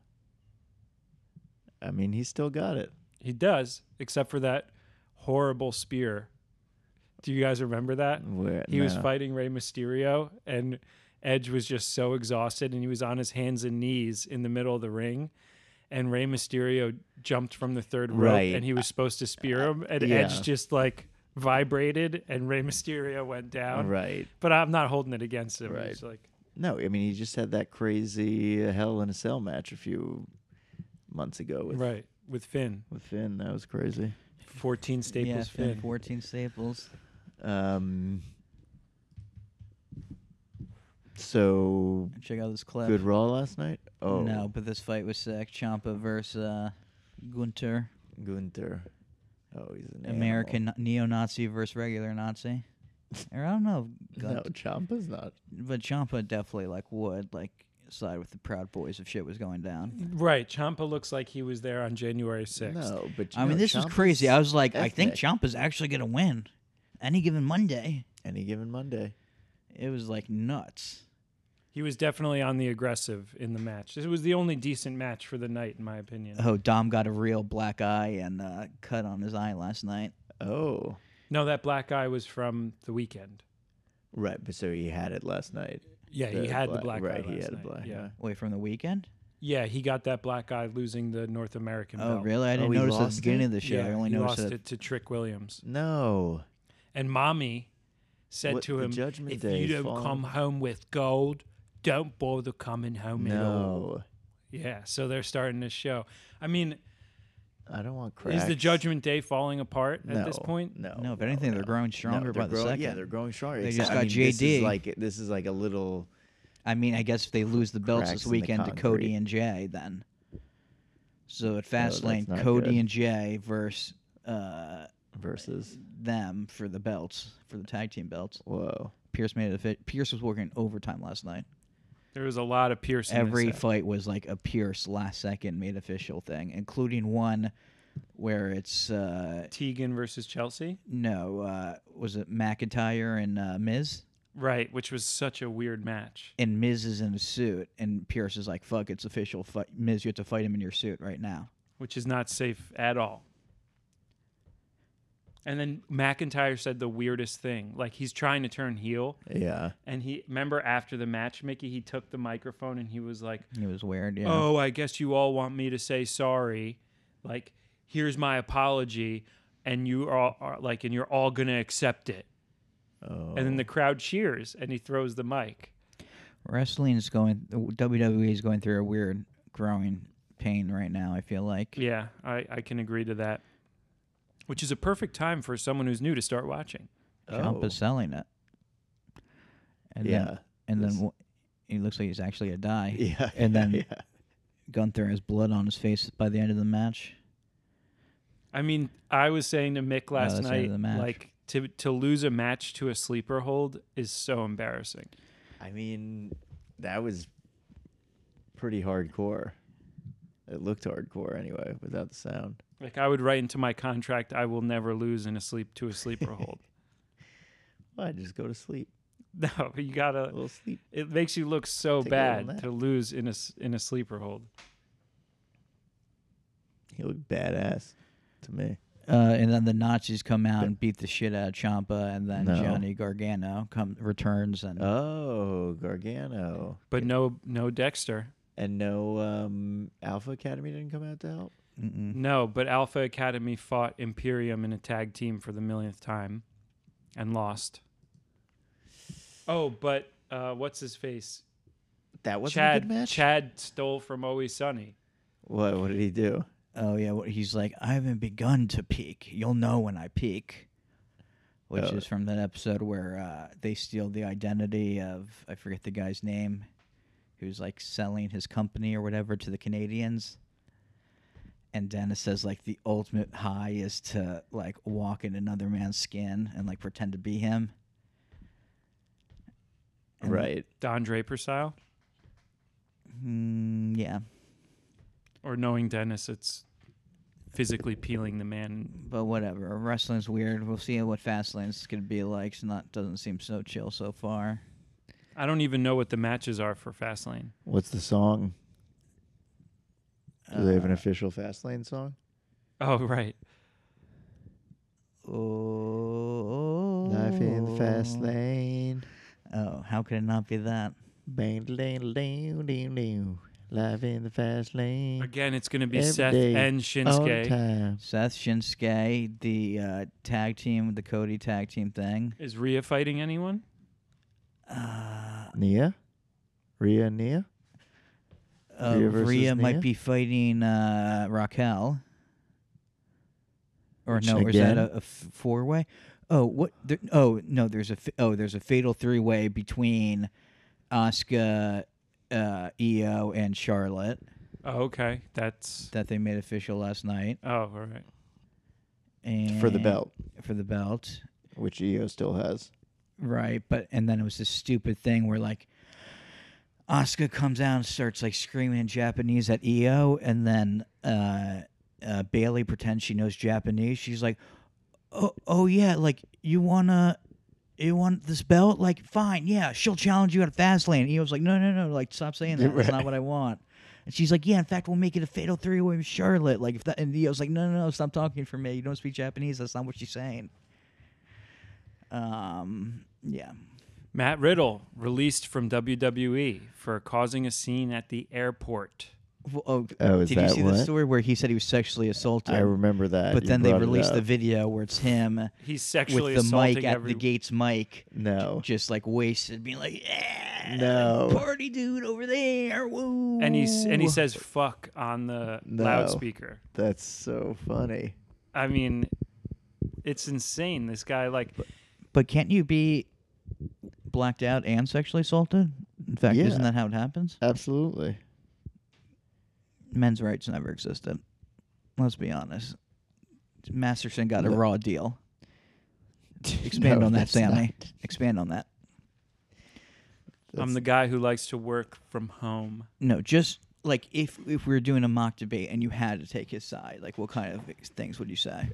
I mean, he's still got it. He does, except for that horrible spear. Do you guys remember that? Where, He was no. fighting Rey Mysterio, and Edge was just so exhausted, and he was on his hands and knees in the middle of the ring. And Rey Mysterio jumped from the third rope, Right. and he was supposed to spear him, and Yeah. Edge just like vibrated, and Rey Mysterio went down. Right. But I'm not holding it against him. Right. He's like, No, I mean he just had that crazy Hell in a Cell match a few months ago with right, with Finn, with Finn. That was crazy. 14 staples Yeah, Finn. 14 staples. So Check out this clip. good Raw last night. Oh No, but this fight was sick. Ciampa versus Gunter. Gunther. Oh, he's an American neo-Nazi versus regular Nazi. Or I don't know. animal. No, Ciampa's not. But Ciampa definitely would side with the Proud Boys if shit was going down. Right, Ciampa looks like he was there on January 6th. No, but I mean, this is crazy. I was like, I think ethnic. Ciampa's actually gonna win any given Monday. Any given Monday. It was nuts. He was definitely on the aggressive in the match. This was the only decent match for the night, in my opinion. Oh, Dom got a real black eye and cut on his eye last night. Oh, No, that black guy was from the weekend. right. But so he had it last night. Yeah, he had the black right, guy he last had night. a black yeah. eye. Wait, from the weekend? Yeah, he got that black guy losing the North American Oh, belt. really? I didn't he notice at the lost beginning it? of the show. Yeah, I only he noticed lost it to Trick Williams. No. And Mommy said What, to the him, Judgment if Day you is don't falling come home with gold, don't bother coming home at all. No. Yeah, so they're starting this show. I mean, I don't want cracks. is the Judgment Day falling apart at this No, point? No. No, if anything, they're growing stronger they're by the growing- second. Yeah, they're growing stronger. They It's- just I got mean, This JD. is like a little. I mean, I guess if they lose the belts Cracks this in the weekend to concrete. Cody and Jay, then. So at that's Fastlane, not Cody good. and Jay versus Versus. them for the belts, for the tag team belts. Whoa. Pierce made it. Pierce was working overtime last night. There was a lot of Pierce. in this Every set. fight was like a Pierce last second made official thing, including one where it's Tegan versus Chelsea. was it McIntyre and Miz? Right, which was such a weird match. And Miz is in a suit, and Pierce is like, "Fuck, it's official. Miz, you have to fight him in your suit right now." Which is not safe at all. And then McIntyre said the weirdest thing. Like, he's trying to turn heel. Yeah. And remember after the match, Mickey, he took the microphone and he was like, It was weird. Yeah. oh, I guess you all want me to say sorry. Like, here's my apology. And you are like, and you're all going to accept it. Oh. And then the crowd cheers and he throws the mic. Wrestling is WWE is going through a weird growing pain right now. I feel like. Yeah, I can agree to that. Which is a perfect time for someone who's new to start watching. Ciampa's selling it. And Yeah. then he looks like he's actually gonna die. Yeah. And then yeah. Gunther has blood on his face by the end of the match. I mean, I was saying to Mick last that's the end night, of the match. like to lose a match to a sleeper hold is so embarrassing. I mean, that was pretty hardcore. It looked hardcore anyway, without the sound. Like, I would write into my contract, I will never lose to a sleeper hold. Why? Just go to sleep. No, but you A gotta. little sleep. It makes you look so Take a little bad nap. to lose in a sleeper hold. He looked badass to me. And then the Nazis come out and beat the shit out of Ciampa, and then No. Johnny Gargano returns and Oh, Gargano. But no Dexter. And no Alpha Academy didn't come out to help? mm-mm. No, but Alpha Academy fought Imperium in a tag team for the millionth time and lost. Oh, but what's his face? That wasn't a good match? Chad stole from Always Sunny. What did he do? Oh yeah, he's like, I haven't begun to peak. You'll know when I peak. Which Oh. is from that episode where they steal the identity of, I forget the guy's name, who's like selling his company or whatever to the Canadians. And Dennis says like the ultimate high is to like walk in another man's skin and like pretend to be him. And Right. Don Draper style? Yeah. Or knowing Dennis, it's physically peeling the man. But whatever. Wrestling's weird. We'll see what Fastlane's going to be like. It's not doesn't seem so chill so far. I don't even know what the matches are for Fastlane. What's the song? Do they have an Uh, official Fastlane song? Oh, right. Oh. Life in the fast lane. Oh, how could it not be that? Bang, ding, ding, ding, ding. Live in the fast lane. Again, it's going to be Every Seth day, and all the Shinsuke. time. Seth Shinsuke, the tag team, the Cody tag team thing. Is Rhea fighting anyone? Nia? Rhea and Nia? Rhea versus Rhea might Nia? be fighting Raquel. Or Which no, or is that again- a four-way? Oh, what? No, there's a fatal three-way between Asuka, Io, and Charlotte Oh, okay. That's. that they made official last night. Oh, all right. And For the belt, For the belt. which Io still has. Right, and then it was this stupid thing where like Asuka comes out and starts like screaming in Japanese at Io, and then Bailey pretends she knows Japanese. She's like, "Oh yeah, like you want this belt? Like fine, yeah, she'll challenge you at Fastlane." Io's like, "No, like stop saying that. That's not what I want." And she's like, "Yeah, in fact, we'll make it a fatal three-way with Charlotte." Like if that, and Io's like, "No, stop talking for me. You don't speak Japanese. That's not what she's saying." Yeah. Matt Riddle released from WWE for causing a scene at the airport. Oh, is did you that see what? the story where he said he was sexually assaulted? I remember that. But You then they brought it released the up. video where it's him He's sexually with the assaulting mic at every. the Gates mic, No. just like wasted, being like, "Yeah, No. party dude over there, woo!" And he says "fuck" on the No. loudspeaker. That's so funny. I mean, it's insane. This guy, like, But can't you be blacked out and sexually assaulted? In fact, Yeah. isn't that how it happens? Absolutely. Men's rights never existed. Let's be honest. Masterson got a No. raw deal. Expand No, on that, that's Sammy. not. Expand on that. I'm the guy who likes to work from home. No, just like if we were doing a mock debate and you had to take his side, like what kind of things would you say?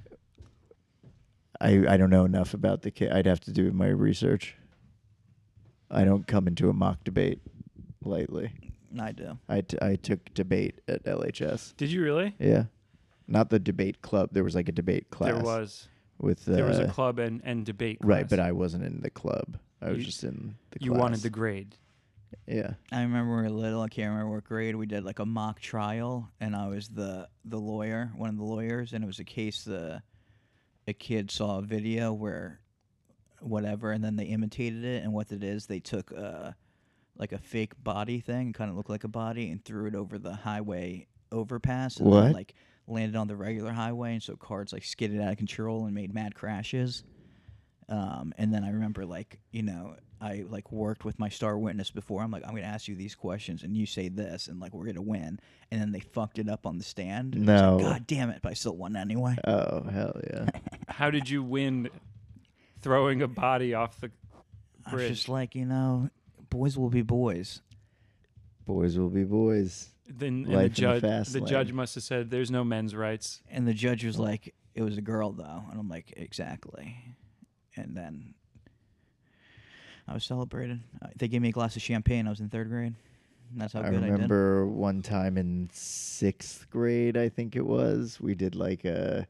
I don't know enough about the kid. I'd have to do my research. I don't come into a mock debate lightly. I do. I took debate at LHS. Did you really? Yeah. Not the debate club. There was like a debate class. There was. With There was a club and debate class. Right, but I wasn't in the club. I was You- just in the class. You wanted the grade. Yeah. I remember when we were little. I can't remember what grade. We did like a mock trial, and I was the lawyer, one of the lawyers, and it was a case a kid saw a video where whatever, and then they imitated it, and what it is, they took like a fake body thing, kind of looked like a body, and threw it over the highway overpass, and then, What? like landed on the regular highway, and so cars like skidded out of control and made mad crashes. And then I remember, like, you know, I like worked with my star witness before. I'm like, I'm gonna ask you these questions, and you say this, and like we're gonna win. And then they fucked it up on the stand. And I was No. like, God damn it! But I still won anyway. Oh, hell yeah. How did you win throwing a body off the I was bridge? just like, you know, boys will be boys. Boys will be boys. Then Life in the judge, fast the lane. judge must have said, "There's no men's rights." And the judge was like, it was a girl though, and I'm like, exactly. And then I was celebrated. They gave me a glass of champagne. I was in 3rd grade. And that's how I good I did. remember one time in 6th grade, I think it was, we did like a.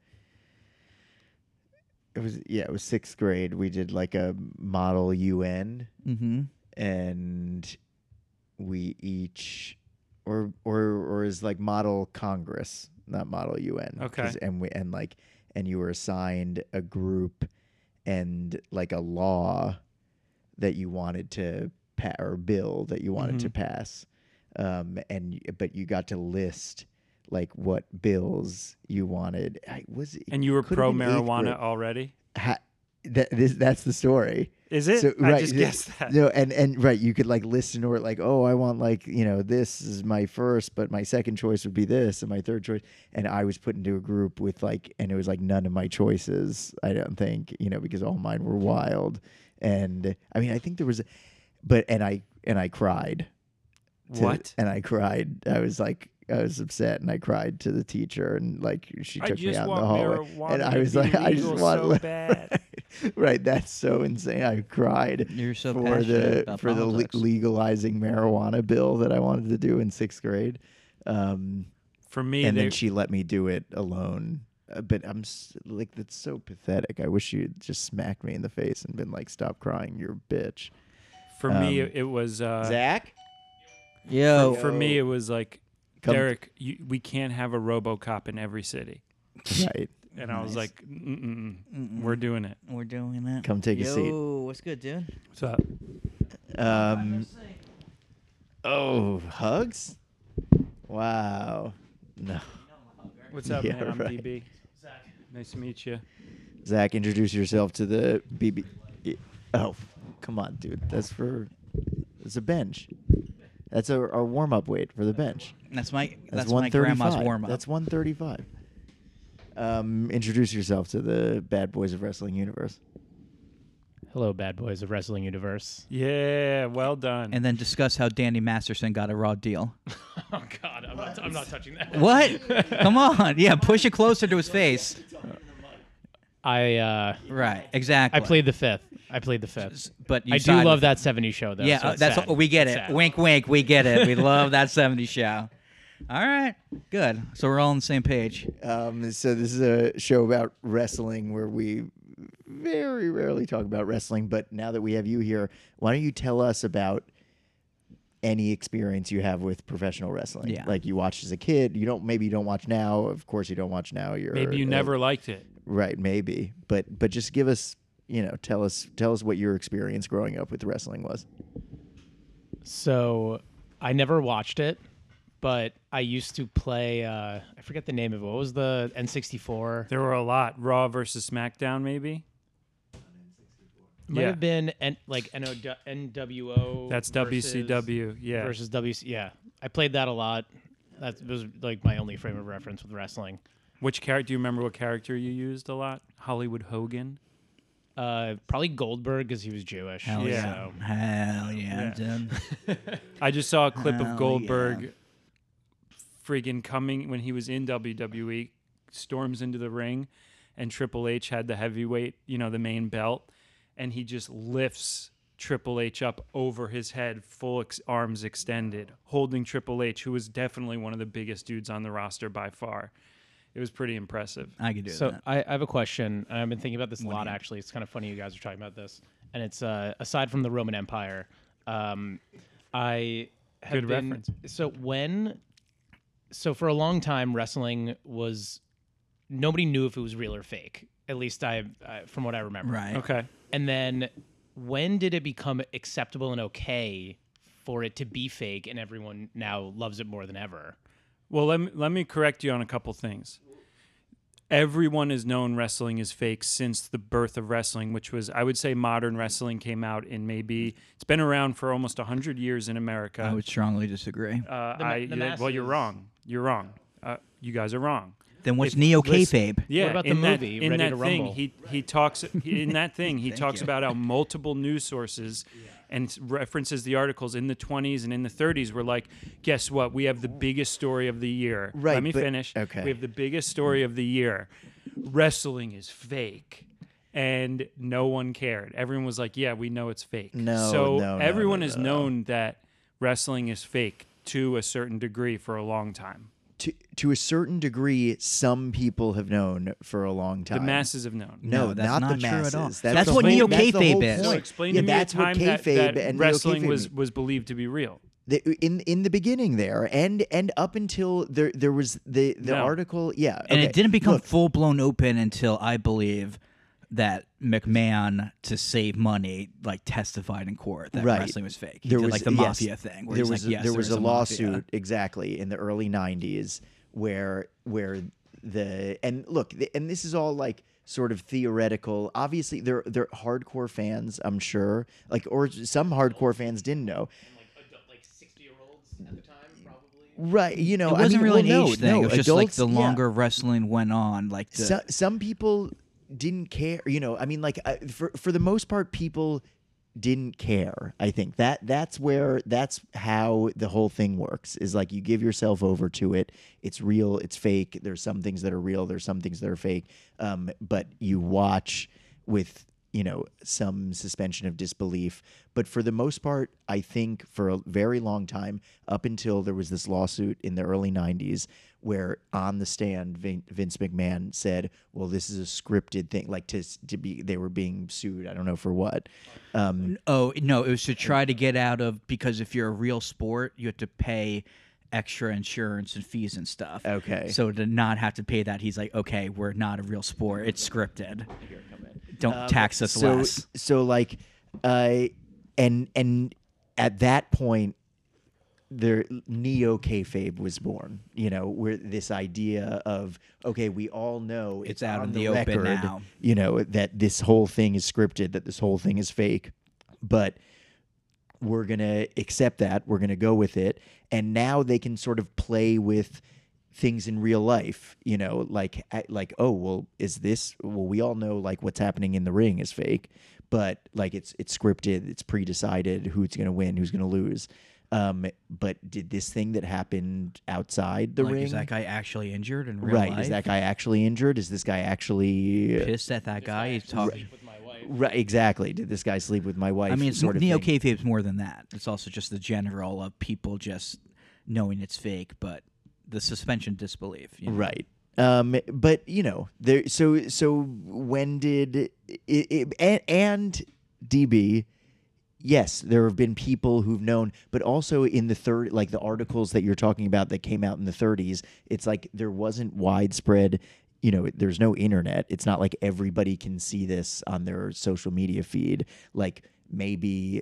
It was 6th grade. We did like a model UN, Mm-hmm. and we each, or is like model Congress, not model UN. Okay. And you were assigned a group and like a law that you wanted to or bill that you wanted to pass, but you got to list like what bills you wanted. And you were could pro have been 8th marijuana grade. already. That's the story. Is it? So, I right, just yeah, guessed that. No, and right, you could like listen or like, oh, I want like, you know, this is my first, but my second choice would be this, and my third choice. And I was put into a group with like, and it was like none of my choices, I don't think, you know, because all mine were wild. And I mean, I think there was, and I cried. What? And I cried. I was upset, and I cried to the teacher, and like she I took me just out in want the hallway, marijuana and I to was be like, I just legal want so bad. Right, that's so insane. I cried You're so for passionate about the politics. legalizing marijuana bill that I wanted to do in 6th grade. For me, And they, then she let me do it alone. But like, that's so pathetic. I wish you'd just smacked me in the face and been like, "Stop crying, you're a bitch." For me, it was Zach, Yo. For me, it was like Come- Derek. We can't have a RoboCop in every city, right? and I was Nice. like, we're doing it. We're doing it. Come take a seat. What's good, dude? What's up? Oh, hugs? Wow. No. What's up, Yeah, man? I'm right. DB. Nice to meet you. Zach, introduce yourself to the BB. Oh, come on, dude. It's a bench. That's our warm-up weight for the bench. That's my That's my grandma's 135. warm up. That's 135. Introduce yourself to the Bad Boys of Wrestling universe. Hello, bad boys of Wrestling Universe. Yeah, well done. And then discuss how Danny Masterson got a raw deal. Oh God, I'm not touching that. What? Come on. Yeah, push it closer to his face. I Right. Exactly. played the fifth. But you I do sided love with- that '70s show though. Yeah, so it's that's sad. what we get It's it. sad. Wink, wink. We get it. We love that '70s show. All right. Good. So we're all on the same page. So this is a show about wrestling where we very rarely talk about wrestling, but now that we have you here, why don't you tell us about any experience you have with professional wrestling? Yeah. Like you watched as a kid. Maybe you don't watch now. Of course you don't watch now. Maybe you never liked it. Right, maybe. But just give us, tell us what your experience growing up with wrestling was. So I never watched it, but I used to play. I forget the name of it. What was the N64? There were a lot. Raw versus SmackDown, maybe. Might Yeah. have been NWO. That's WCW. Yeah. versus WC. Yeah, I played that a lot. That was like my only frame of reference with wrestling. Which character? Do you remember what character you used a lot? Hollywood Hogan. Probably Goldberg because he was Jewish. Hell yeah. So. Hell yeah, Yeah. dude. I just saw a clip Hell of Goldberg friggin' coming when he was in WWE, storms into the ring, and Triple H had the heavyweight, the main belt, and he just lifts Triple H up over his head, arms extended, holding Triple H, who was definitely one of the biggest dudes on the roster by far. It was pretty impressive. I could do So that. I have a question, and I've been thinking about this a One lot. hand. Actually, it's kind of funny you guys are talking about this, and it's aside from the Roman Empire, I have Good been, reference. So for a long time, wrestling was nobody knew if it was real or fake. At least from what I remember. Right. Okay. And then when did it become acceptable and okay for it to be fake, and everyone now loves it more than ever? Well, let me correct you on a couple things. Everyone has known wrestling is fake since the birth of wrestling, which was, I would say, modern wrestling came out in it's been around for almost 100 years in America. I would strongly disagree. the Well, you're masses- wrong. You're wrong. You guys are wrong. Then what's if- neo listen- kayfabe? Yeah, What about the in that- movie, in Ready that to thing, Rumble? he talks in that thing. He talks you. about how multiple news sources and references the articles in the 20s and in the 30s were like, guess what? We have the biggest story of the year. Right, Let me but- finish. okay. We have the biggest story of the year. Wrestling is fake. And no one cared. Everyone was like, yeah, we know it's fake. No, So no, no, everyone no, has no. known that wrestling is fake to a certain degree for a long time. To a certain degree, some people have known for a long time. The masses have known. No, No, that's not not the true at masses. all. That's That's the what whole- neo that's the whole kayfabe is. So point. explain Yeah, to me that's a what time that kayfabe and neo wrestling kayfabe was believed to be real. in the beginning there, and up until there was the No. article. Yeah, And okay. it didn't become Look, full blown open until I believe that McMahon, to save money, like testified in court that Right. wrestling was fake. He there did was like the yes, mafia thing. Where There he's was like, yes, there was a is mafia. lawsuit exactly in the early '90s where and this is all like sort of theoretical. Obviously, they're hardcore fans, I'm sure. Or some hardcore fans didn't know. Like 60-year-olds at the time, probably. Right, It wasn't really an age thing. No, it was just like adults, the yeah. longer wrestling went on, like the, Some people didn't care. For the most part, people didn't care. I think that's how the whole thing works. Is like you give yourself over to it. It's real. It's fake. There's some things that are real. There's some things that are fake. But you watch with some suspension of disbelief. But for the most part, I think for a very long time, up until there was this lawsuit in the early 90s where on the stand, Vince McMahon said, well, this is a scripted thing, like they were being sued. I don't know for what. Oh, no, it was to try to get out of, because if you're a real sport, you have to pay extra insurance and fees and stuff. Okay. So to not have to pay that, he's like, okay, we're not a real sport. It's scripted. Don't tax us less. So like, and at that point, the neo kayfabe was born. Where this idea of, okay, we all know It's out on in the open record, now. that this whole thing is scripted, that this whole thing is fake, but we're gonna accept that. We're gonna go with it, and now they can sort of play with things in real life, like oh, well, is this, well, we all know like what's happening in the ring is fake, but like it's scripted, it's pre-decided who's going to win, who's going to lose. But did this thing that happened outside the ring, Is that guy actually injured in real right life? is that guy actually injured? Is this guy actually Pissed at that guy? He's talking. With my wife. right? Exactly. Did this guy sleep with my wife? I mean, it's sort of neo thing. kayfabe's more than that. It's also just the general of people just knowing it's fake, but the suspension of disbelief. Right. But there. So when did and DB? Yes, there have been people who've known, but also in the the articles that you're talking about that came out in the 30s, it's like there wasn't widespread. There's no internet. It's not like everybody can see this on their social media feed. Like maybe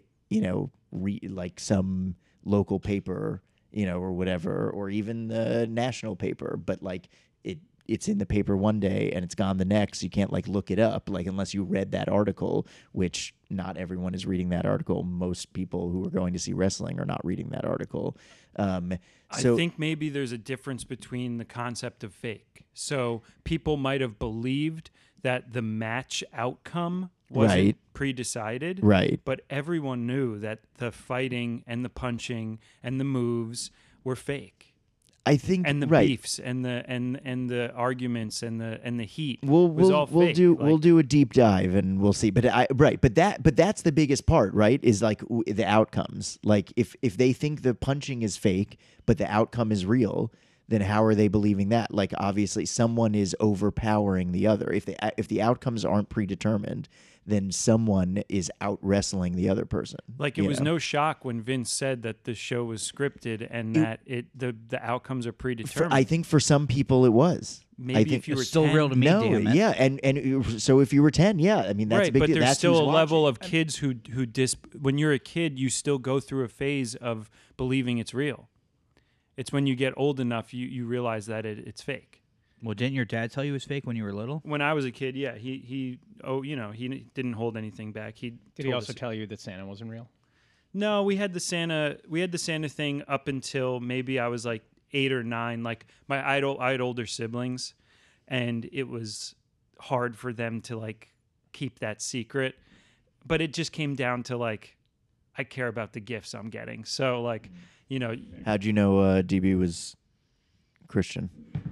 like some local paper, or whatever, or even the national paper, but like it's in the paper one day and it's gone the next. You can't like look it up, like unless you read that article, which not everyone is reading that article. Most people who are going to see wrestling are not reading that article. I think maybe there's a difference between the concept of fake. So people might have believed that the match outcome wasn't Right. pre-decided, Right. but everyone knew that the fighting and the punching and the moves were fake. I think And the right. beefs and the arguments and the heat We'll was all fake. we'll do a deep dive and we'll see. But but that's the biggest part, right? Is like the outcomes. Like if they think the punching is fake, but the outcome is real, then how are they believing that? Like obviously someone is overpowering the other. If the outcomes aren't predetermined, then someone is out wrestling the other person. Like it was no shock when Vince said that the show was scripted and that the outcomes are predetermined. I think for some people it was. Maybe I think if you were It's still 10, real to me, no, damn it. yeah, and so if you were 10, yeah, I mean that's right, a big but deal. there's That's still who's a level watching. of kids who when you're a kid, you still go through a phase of believing it's real. It's when you get old enough you realize that it's fake. Well, didn't your dad tell you it was fake when you were little? When I was a kid, yeah, he didn't hold anything back. Did he also tell you that Santa wasn't real? No, we had the Santa thing up until maybe I was like 8 or 9. Like I had older siblings, and it was hard for them to like keep that secret. But it just came down to like I care about the gifts I'm getting. So like, How'd you know DB was Christian?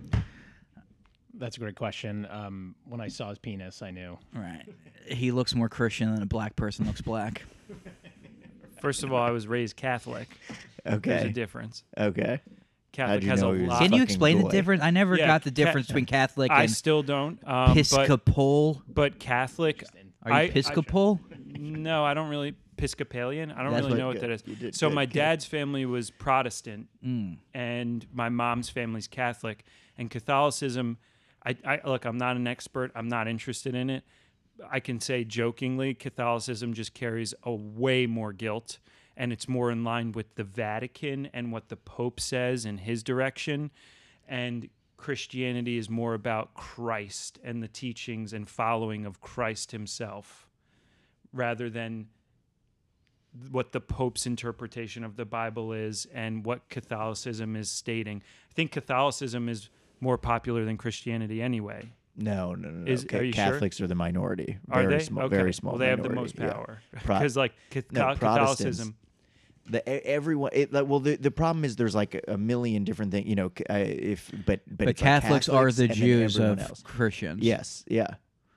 That's a great question. When I saw his penis, I knew. Right. He looks more Christian than a black person looks black. first of all, I was raised Catholic. There's a Okay. difference. Okay. Catholic you has a know he was lot. Can you fucking explain the goy. difference? I never Yeah, got the difference between Catholic I and still don't. Episcopal. But Catholic. Are you I- Episcopal? No, I don't really. Episcopalian. I don't That's really what- know what that is. you did So good, my kid. dad's family was Protestant, Mm. and my mom's family's Catholic. And Catholicism, I look. I'm not an expert. I'm not interested in it. I can say jokingly, Catholicism just carries a way more guilt, and it's more in line with the Vatican and what the Pope says in his direction. And Christianity is more about Christ and the teachings and following of Christ himself, rather than what the Pope's interpretation of the Bible is and what Catholicism is stating. I think Catholicism is more popular than Christianity anyway. No. Are you sure? Catholics are the minority. Are Very they? small. Okay. Very small. Well, they have the minority, most yeah. power Pro- because, like, No, Catholicism. Everyone. The problem is there's like a million different things. But But it's like Catholics are Catholics the and then Jews everyone of else. Christians. Yes. Yeah.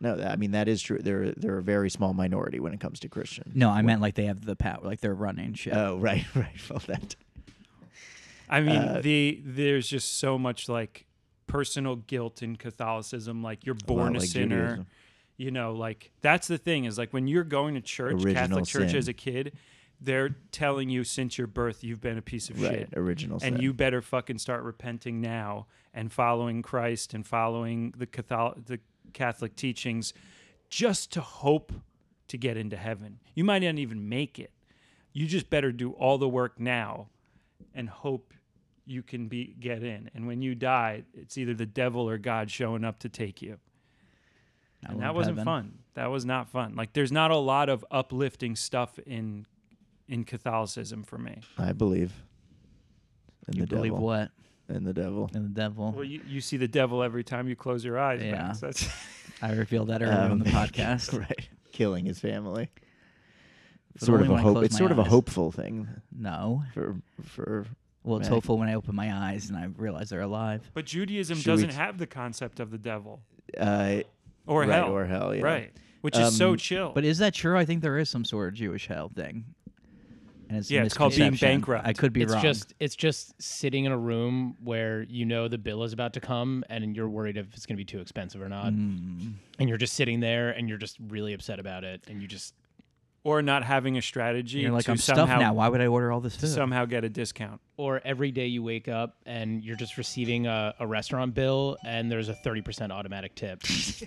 No, I mean that is true. They're a very small minority when it comes to Christian. No, I meant like they have the power, like they're running shit. Oh, right. Well, that. I mean, there's just so much like personal guilt in Catholicism. Like you're born a like sinner. Judaism. You know, like that's the thing is like when you're going to church, Original Catholic church sin. as a kid, they're telling you since your birth you've been a piece of Right, shit. original And sin. you better fucking start repenting now and following Christ and following the Catholic teachings just to hope to get into heaven. You might not even make it. You just better do all the work now and hope you can get in. And when you die, it's either the devil or God showing up to take you. And that wasn't fun. That was not fun. Like there's not a lot of uplifting stuff in Catholicism for me. I believe in You the believe devil. what? In the devil. In the devil. Well, you see the devil every time you close your eyes. Yeah. Max. That's I revealed that earlier on the podcast. Right, killing his family. But Sort of only a when I hope. close It's my sort of a eyes. hopeful thing No. for. Well, it's Mac. hopeful when I open my eyes and I realize they're alive. But Judaism Should we doesn't t- have the concept of the devil Or or right, hell. or hell, yeah. Right. Which is so Um, chill. But is that true? I think there is some sort of Jewish hell thing. And it's a Yeah, it's called being misconception. bankrupt. I could be It's wrong. just sitting in a room where you know the bill is about to come and you're worried if it's going to be too expensive or not. And you're just sitting there and you're just really upset about it and you just or not having a strategy You're like, to I'm somehow, stuffed now. Why would I order all this food? somehow get a discount. or every day you wake up and you're just receiving a restaurant bill and there's a 30% automatic tip.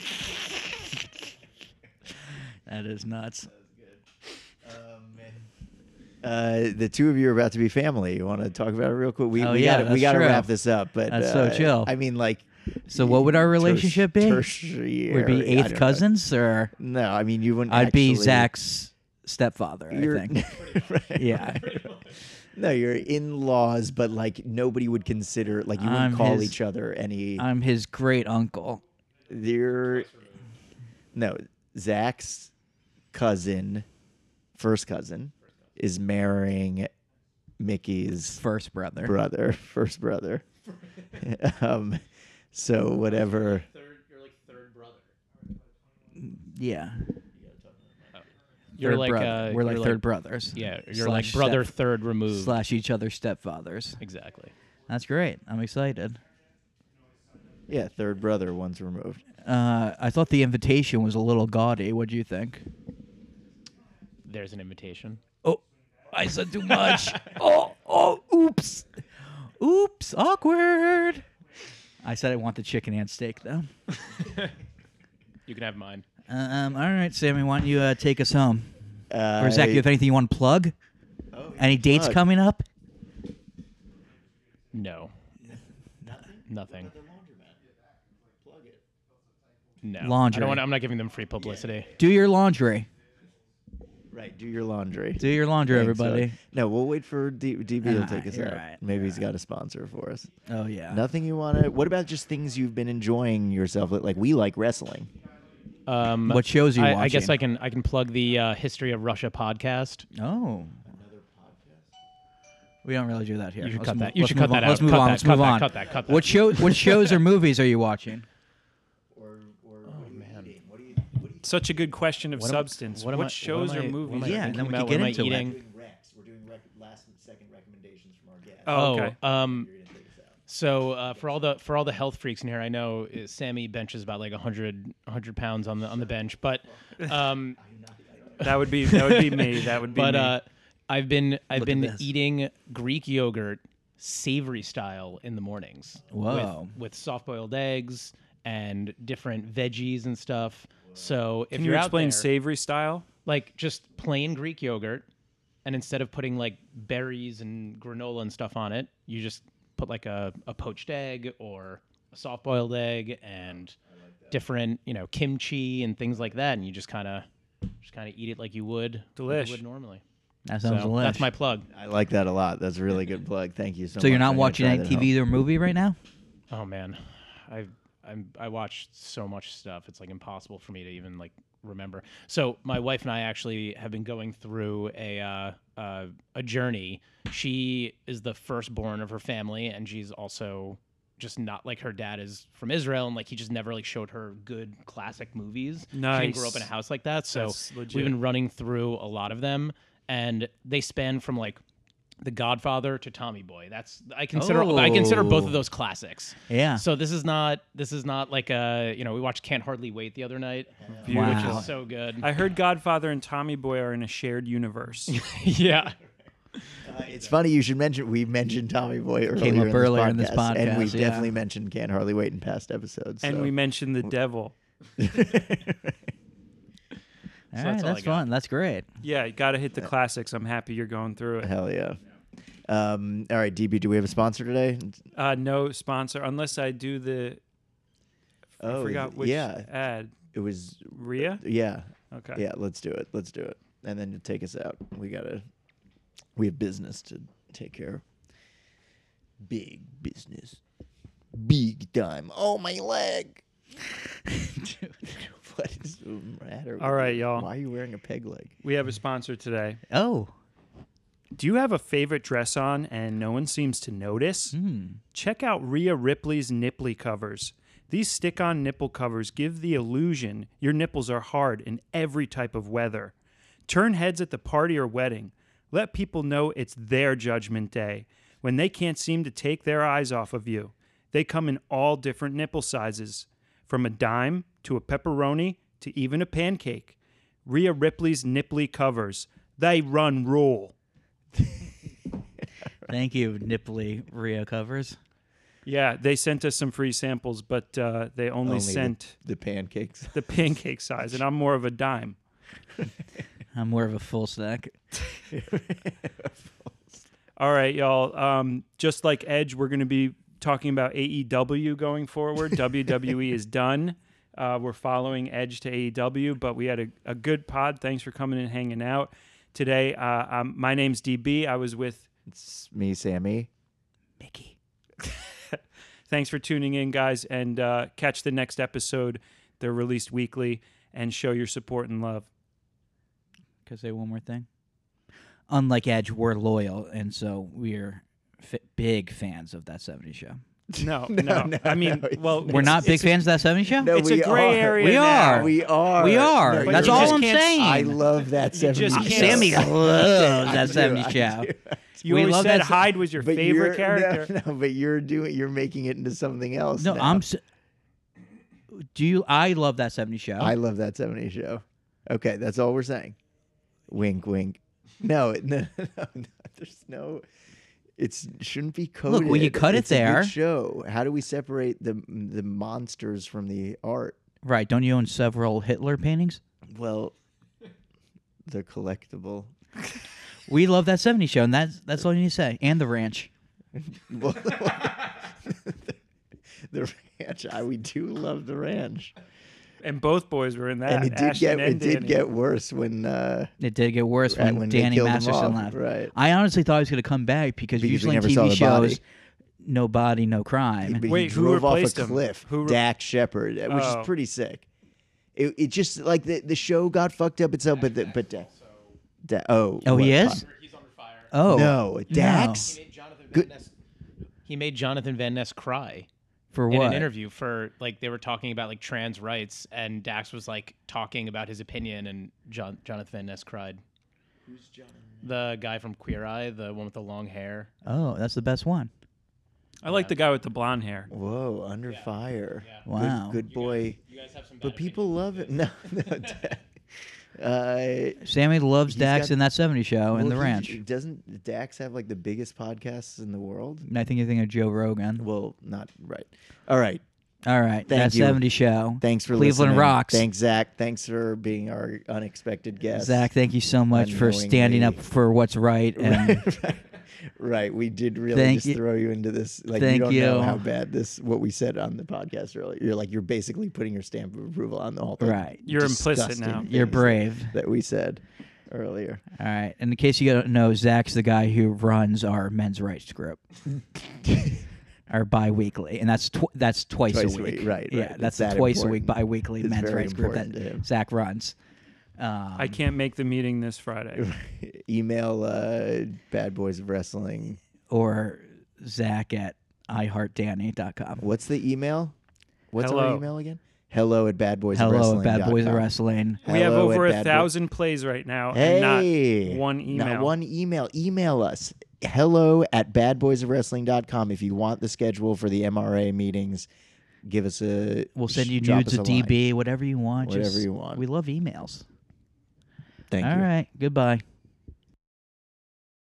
That is nuts. The two of you are about to be family. You want to talk about it real quick? We Oh, yeah, got we that's got to true. wrap this up. But That's so chill. I mean, like, So what would our relationship be? Tertiary. Would be I don't eighth know. cousins, or No, I mean you wouldn't. I'd be actually- Zach's stepfather. I You're- think. right, Yeah. right. No, you're in-laws, but like nobody would consider like you wouldn't I'm call his- each other any. I'm his great uncle. You're no Zach's cousin, first cousin, is marrying Mickey's First brother. first brother. So whatever. You're like third brother. Yeah. You're Third like brother. We're you're like third brothers. Yeah, you're Slash like brother step- third removed. Slash each other's stepfathers. Exactly. That's great. I'm excited. Yeah, third brother, one's removed. I thought the invitation was a little gaudy. What do you think? There's an invitation. Oh, I said too much. Oops. Oops, awkward. I said I want the chicken and steak, though. You can have mine. All right, Sammy, why don't you take us home? Uh, Or Zach, you have anything you want to plug? Any dates plug. coming up? No. Nothing. No. Laundry. I'm not giving them free publicity. Do your laundry. Right, do your laundry. Do your laundry, Thanks, everybody. No, we'll wait for DB to Ah, take us you're out. right, Maybe you're he's got a sponsor for us. Oh, yeah. Nothing you want to. What about just things you've been enjoying yourself? Like we like wrestling. What shows are you I guess watching? I can plug the History of Russia podcast. Oh. We don't really do that here. You should Let's cut move- that. You let's should move cut that on. out. Let's move Cut on. that, Let's cut move that, on. cut that, cut that. What shows or movies are you watching? Such a good question of What am I- substance. what am What I- shows what am or I- movies? what am I Yeah, and thinking then we about? can get What am I into it. eating? We're doing last and second recommendations from our guests. Oh, okay. So for all the health freaks in here, I know Sammy benches about like 100 pounds on the bench, but That would be me. That would be me. I've been Look at this. eating Greek yogurt savory style in the mornings. Whoa. With soft-boiled eggs and different veggies and stuff. So if Can you're you out explain there, savory style? like just plain Greek yogurt, and instead of putting like berries and granola and stuff on it, you just put like a poached egg or a soft-boiled egg and different, kimchi and things like that, and you just kind of eat it like you would Delish. normally. That sounds So delish. that's my plug. I like that a lot. That's a really good plug. Thank you so much. So you're not I'm gonna watching try any that at TV home. or movie right now? Oh man, I watch so much stuff. It's like impossible for me to even like remember. So my wife and I actually have been going through a journey. She is the firstborn of her family, and she's also just not like her dad is from Israel, and like he just never like showed her good classic movies. She Nice. didn't grow up in a house like that, so That's legit. we've been running through a lot of them, and they span from like The Godfather to Tommy Boy. I consider both of those classics. Yeah. So this is not like we watched Can't Hardly Wait the other night, which Wow. is so good. I heard Godfather and Tommy Boy are in a shared universe. Yeah. It's funny you should mention. We mentioned Tommy Boy Came up earlier in this and podcast, we've yeah. definitely mentioned Can't Hardly Wait in past episodes. And so. we mentioned the devil. All right, that's all I that's got. fun. That's great. Yeah, you got to hit the classics. I'm happy you're going through it. Hell yeah. All right, DB, do we have a sponsor today? No sponsor, unless I do the. I Oh, forgot which yeah. ad. It was. Rhea? Yeah. Okay. Yeah, let's do it. Let's do it. And then take us out. We have business to take care of. Big business. Big time. Oh, my leg. Dude, what is the matter? All right, y'all. Why are you wearing a peg leg? We have a sponsor today. Oh. Do you have a favorite dress on and no one seems to notice? Check out Rhea Ripley's Nipply covers. These stick-on nipple covers give the illusion your nipples are hard in every type of weather. Turn heads at the party or wedding. Let people know it's their judgment day when they can't seem to take their eyes off of you. They come in all different nipple sizes, from a dime to a pepperoni to even a pancake. Rhea Ripley's Nipply covers. They run rule. Thank you, Nipply Rhea covers. Yeah, they sent us some free samples, but they only sent the pancakes. the pancake size, and I'm more of a dime. I'm more of a full stack. All right, y'all. Just like Edge, we're going to be talking about AEW going forward. WWE is done. We're following Edge to AEW, but we had a good pod. Thanks for coming and hanging out today. My name's DB. I was with It's me, Sammy. Mickey. Thanks for tuning in, guys, and catch the next episode. They're released weekly, and show your support and love. Can I say one more thing? Unlike Edge, we're loyal, and so we're big fans of That 70s Show. No. I mean, no, well, We're not big fans of That 70s Show? No, It's we a gray are. area. We now. are. We are. We are. No, That's you all just I'm can't- saying. I love that 70s just show. can't- Sammy loves That 70s I Show. do. You We always love said that- Hyde was your But favorite you're- character. No, but you're making it into something else. No, now. I love That 70s Show. I love that 70s show. Okay, that's all we're saying. Wink, wink. No, there's no. It shouldn't be coded. we could cut it It's a good there. show. How do we separate the monsters from the art? Right. Don't you own several Hitler paintings? Well, they're collectible. We love That 70s Show, and that's all you need to say. And The Ranch. Well, the ranch. We do love the ranch, And both boys were in that. and it did Ashton and did Danny. get worse when It did get worse Right, when when they Danny killed him Masterson off, left. right. I honestly thought he was going to come back because Because we usually in never saw TV the body. shows, no body, no crime. he Wait, who drove off a replaced him? cliff. Who re- Dak Shepard, which Oh. is pretty sick. It just like the show got fucked up itself, but Oh, he what? is? He's under fire. No, Oh. No. Dax. Good- He made Jonathan Van Ness cry For in what? an interview for like they were talking about like trans rights, and Dax was like talking about his opinion, and Jonathan Van Ness cried. Who's Jonathan? The guy from Queer Eye, the one with the long hair. Oh, that's the best one. I like the guy with the blonde hair. Whoa, under fire. Yeah. Wow. Good boy. You guys have some. But people love it. No, Sammy loves He's Dax got- in That 70s Show and well, The Ranch. Doesn't Dax have like the biggest podcasts in the world? I think you're thinking of Joe Rogan. Well, not right. All right. All right. Thank That you. 70s Show. Thanks for Cleveland listening. rocks. Thanks, Zach. Thanks for being our unexpected guest. Zach, thank you so much for standing up Unknowingly. for what's right. And Right. We did really Thank just you. throw you into this. Like you Thank don't know you. how bad what we said on the podcast earlier. You're basically putting your stamp of approval on the whole thing. Right. You're implicit Disgusting now. you're things brave. That we said earlier. All right. And in case you don't know, Zach's the guy who runs our men's rights group. Our bi-weekly, and that's twice a week. Right. Yeah, It's that's the that twice a week important. bi-weekly It's men's very rights group that important to him. Zach runs. I can't make the meeting this Friday. Email Bad Boys of Wrestling. Or Zach at iHeartDanny.com. What's the email? What's our Hello. email again? Hello at badboysofwrestling.com. Hello at Bad Boys of Wrestling. We have Hello over at 1,000 plays right now, Hey, and not one email. Not one email. Email us. Hello at badboysofwrestling.com. If you want the schedule for the MRA meetings, give us a. We'll send you drop nudes us of a line. DB, whatever you want. Whatever you want. We love emails. Thank All you. right. Goodbye.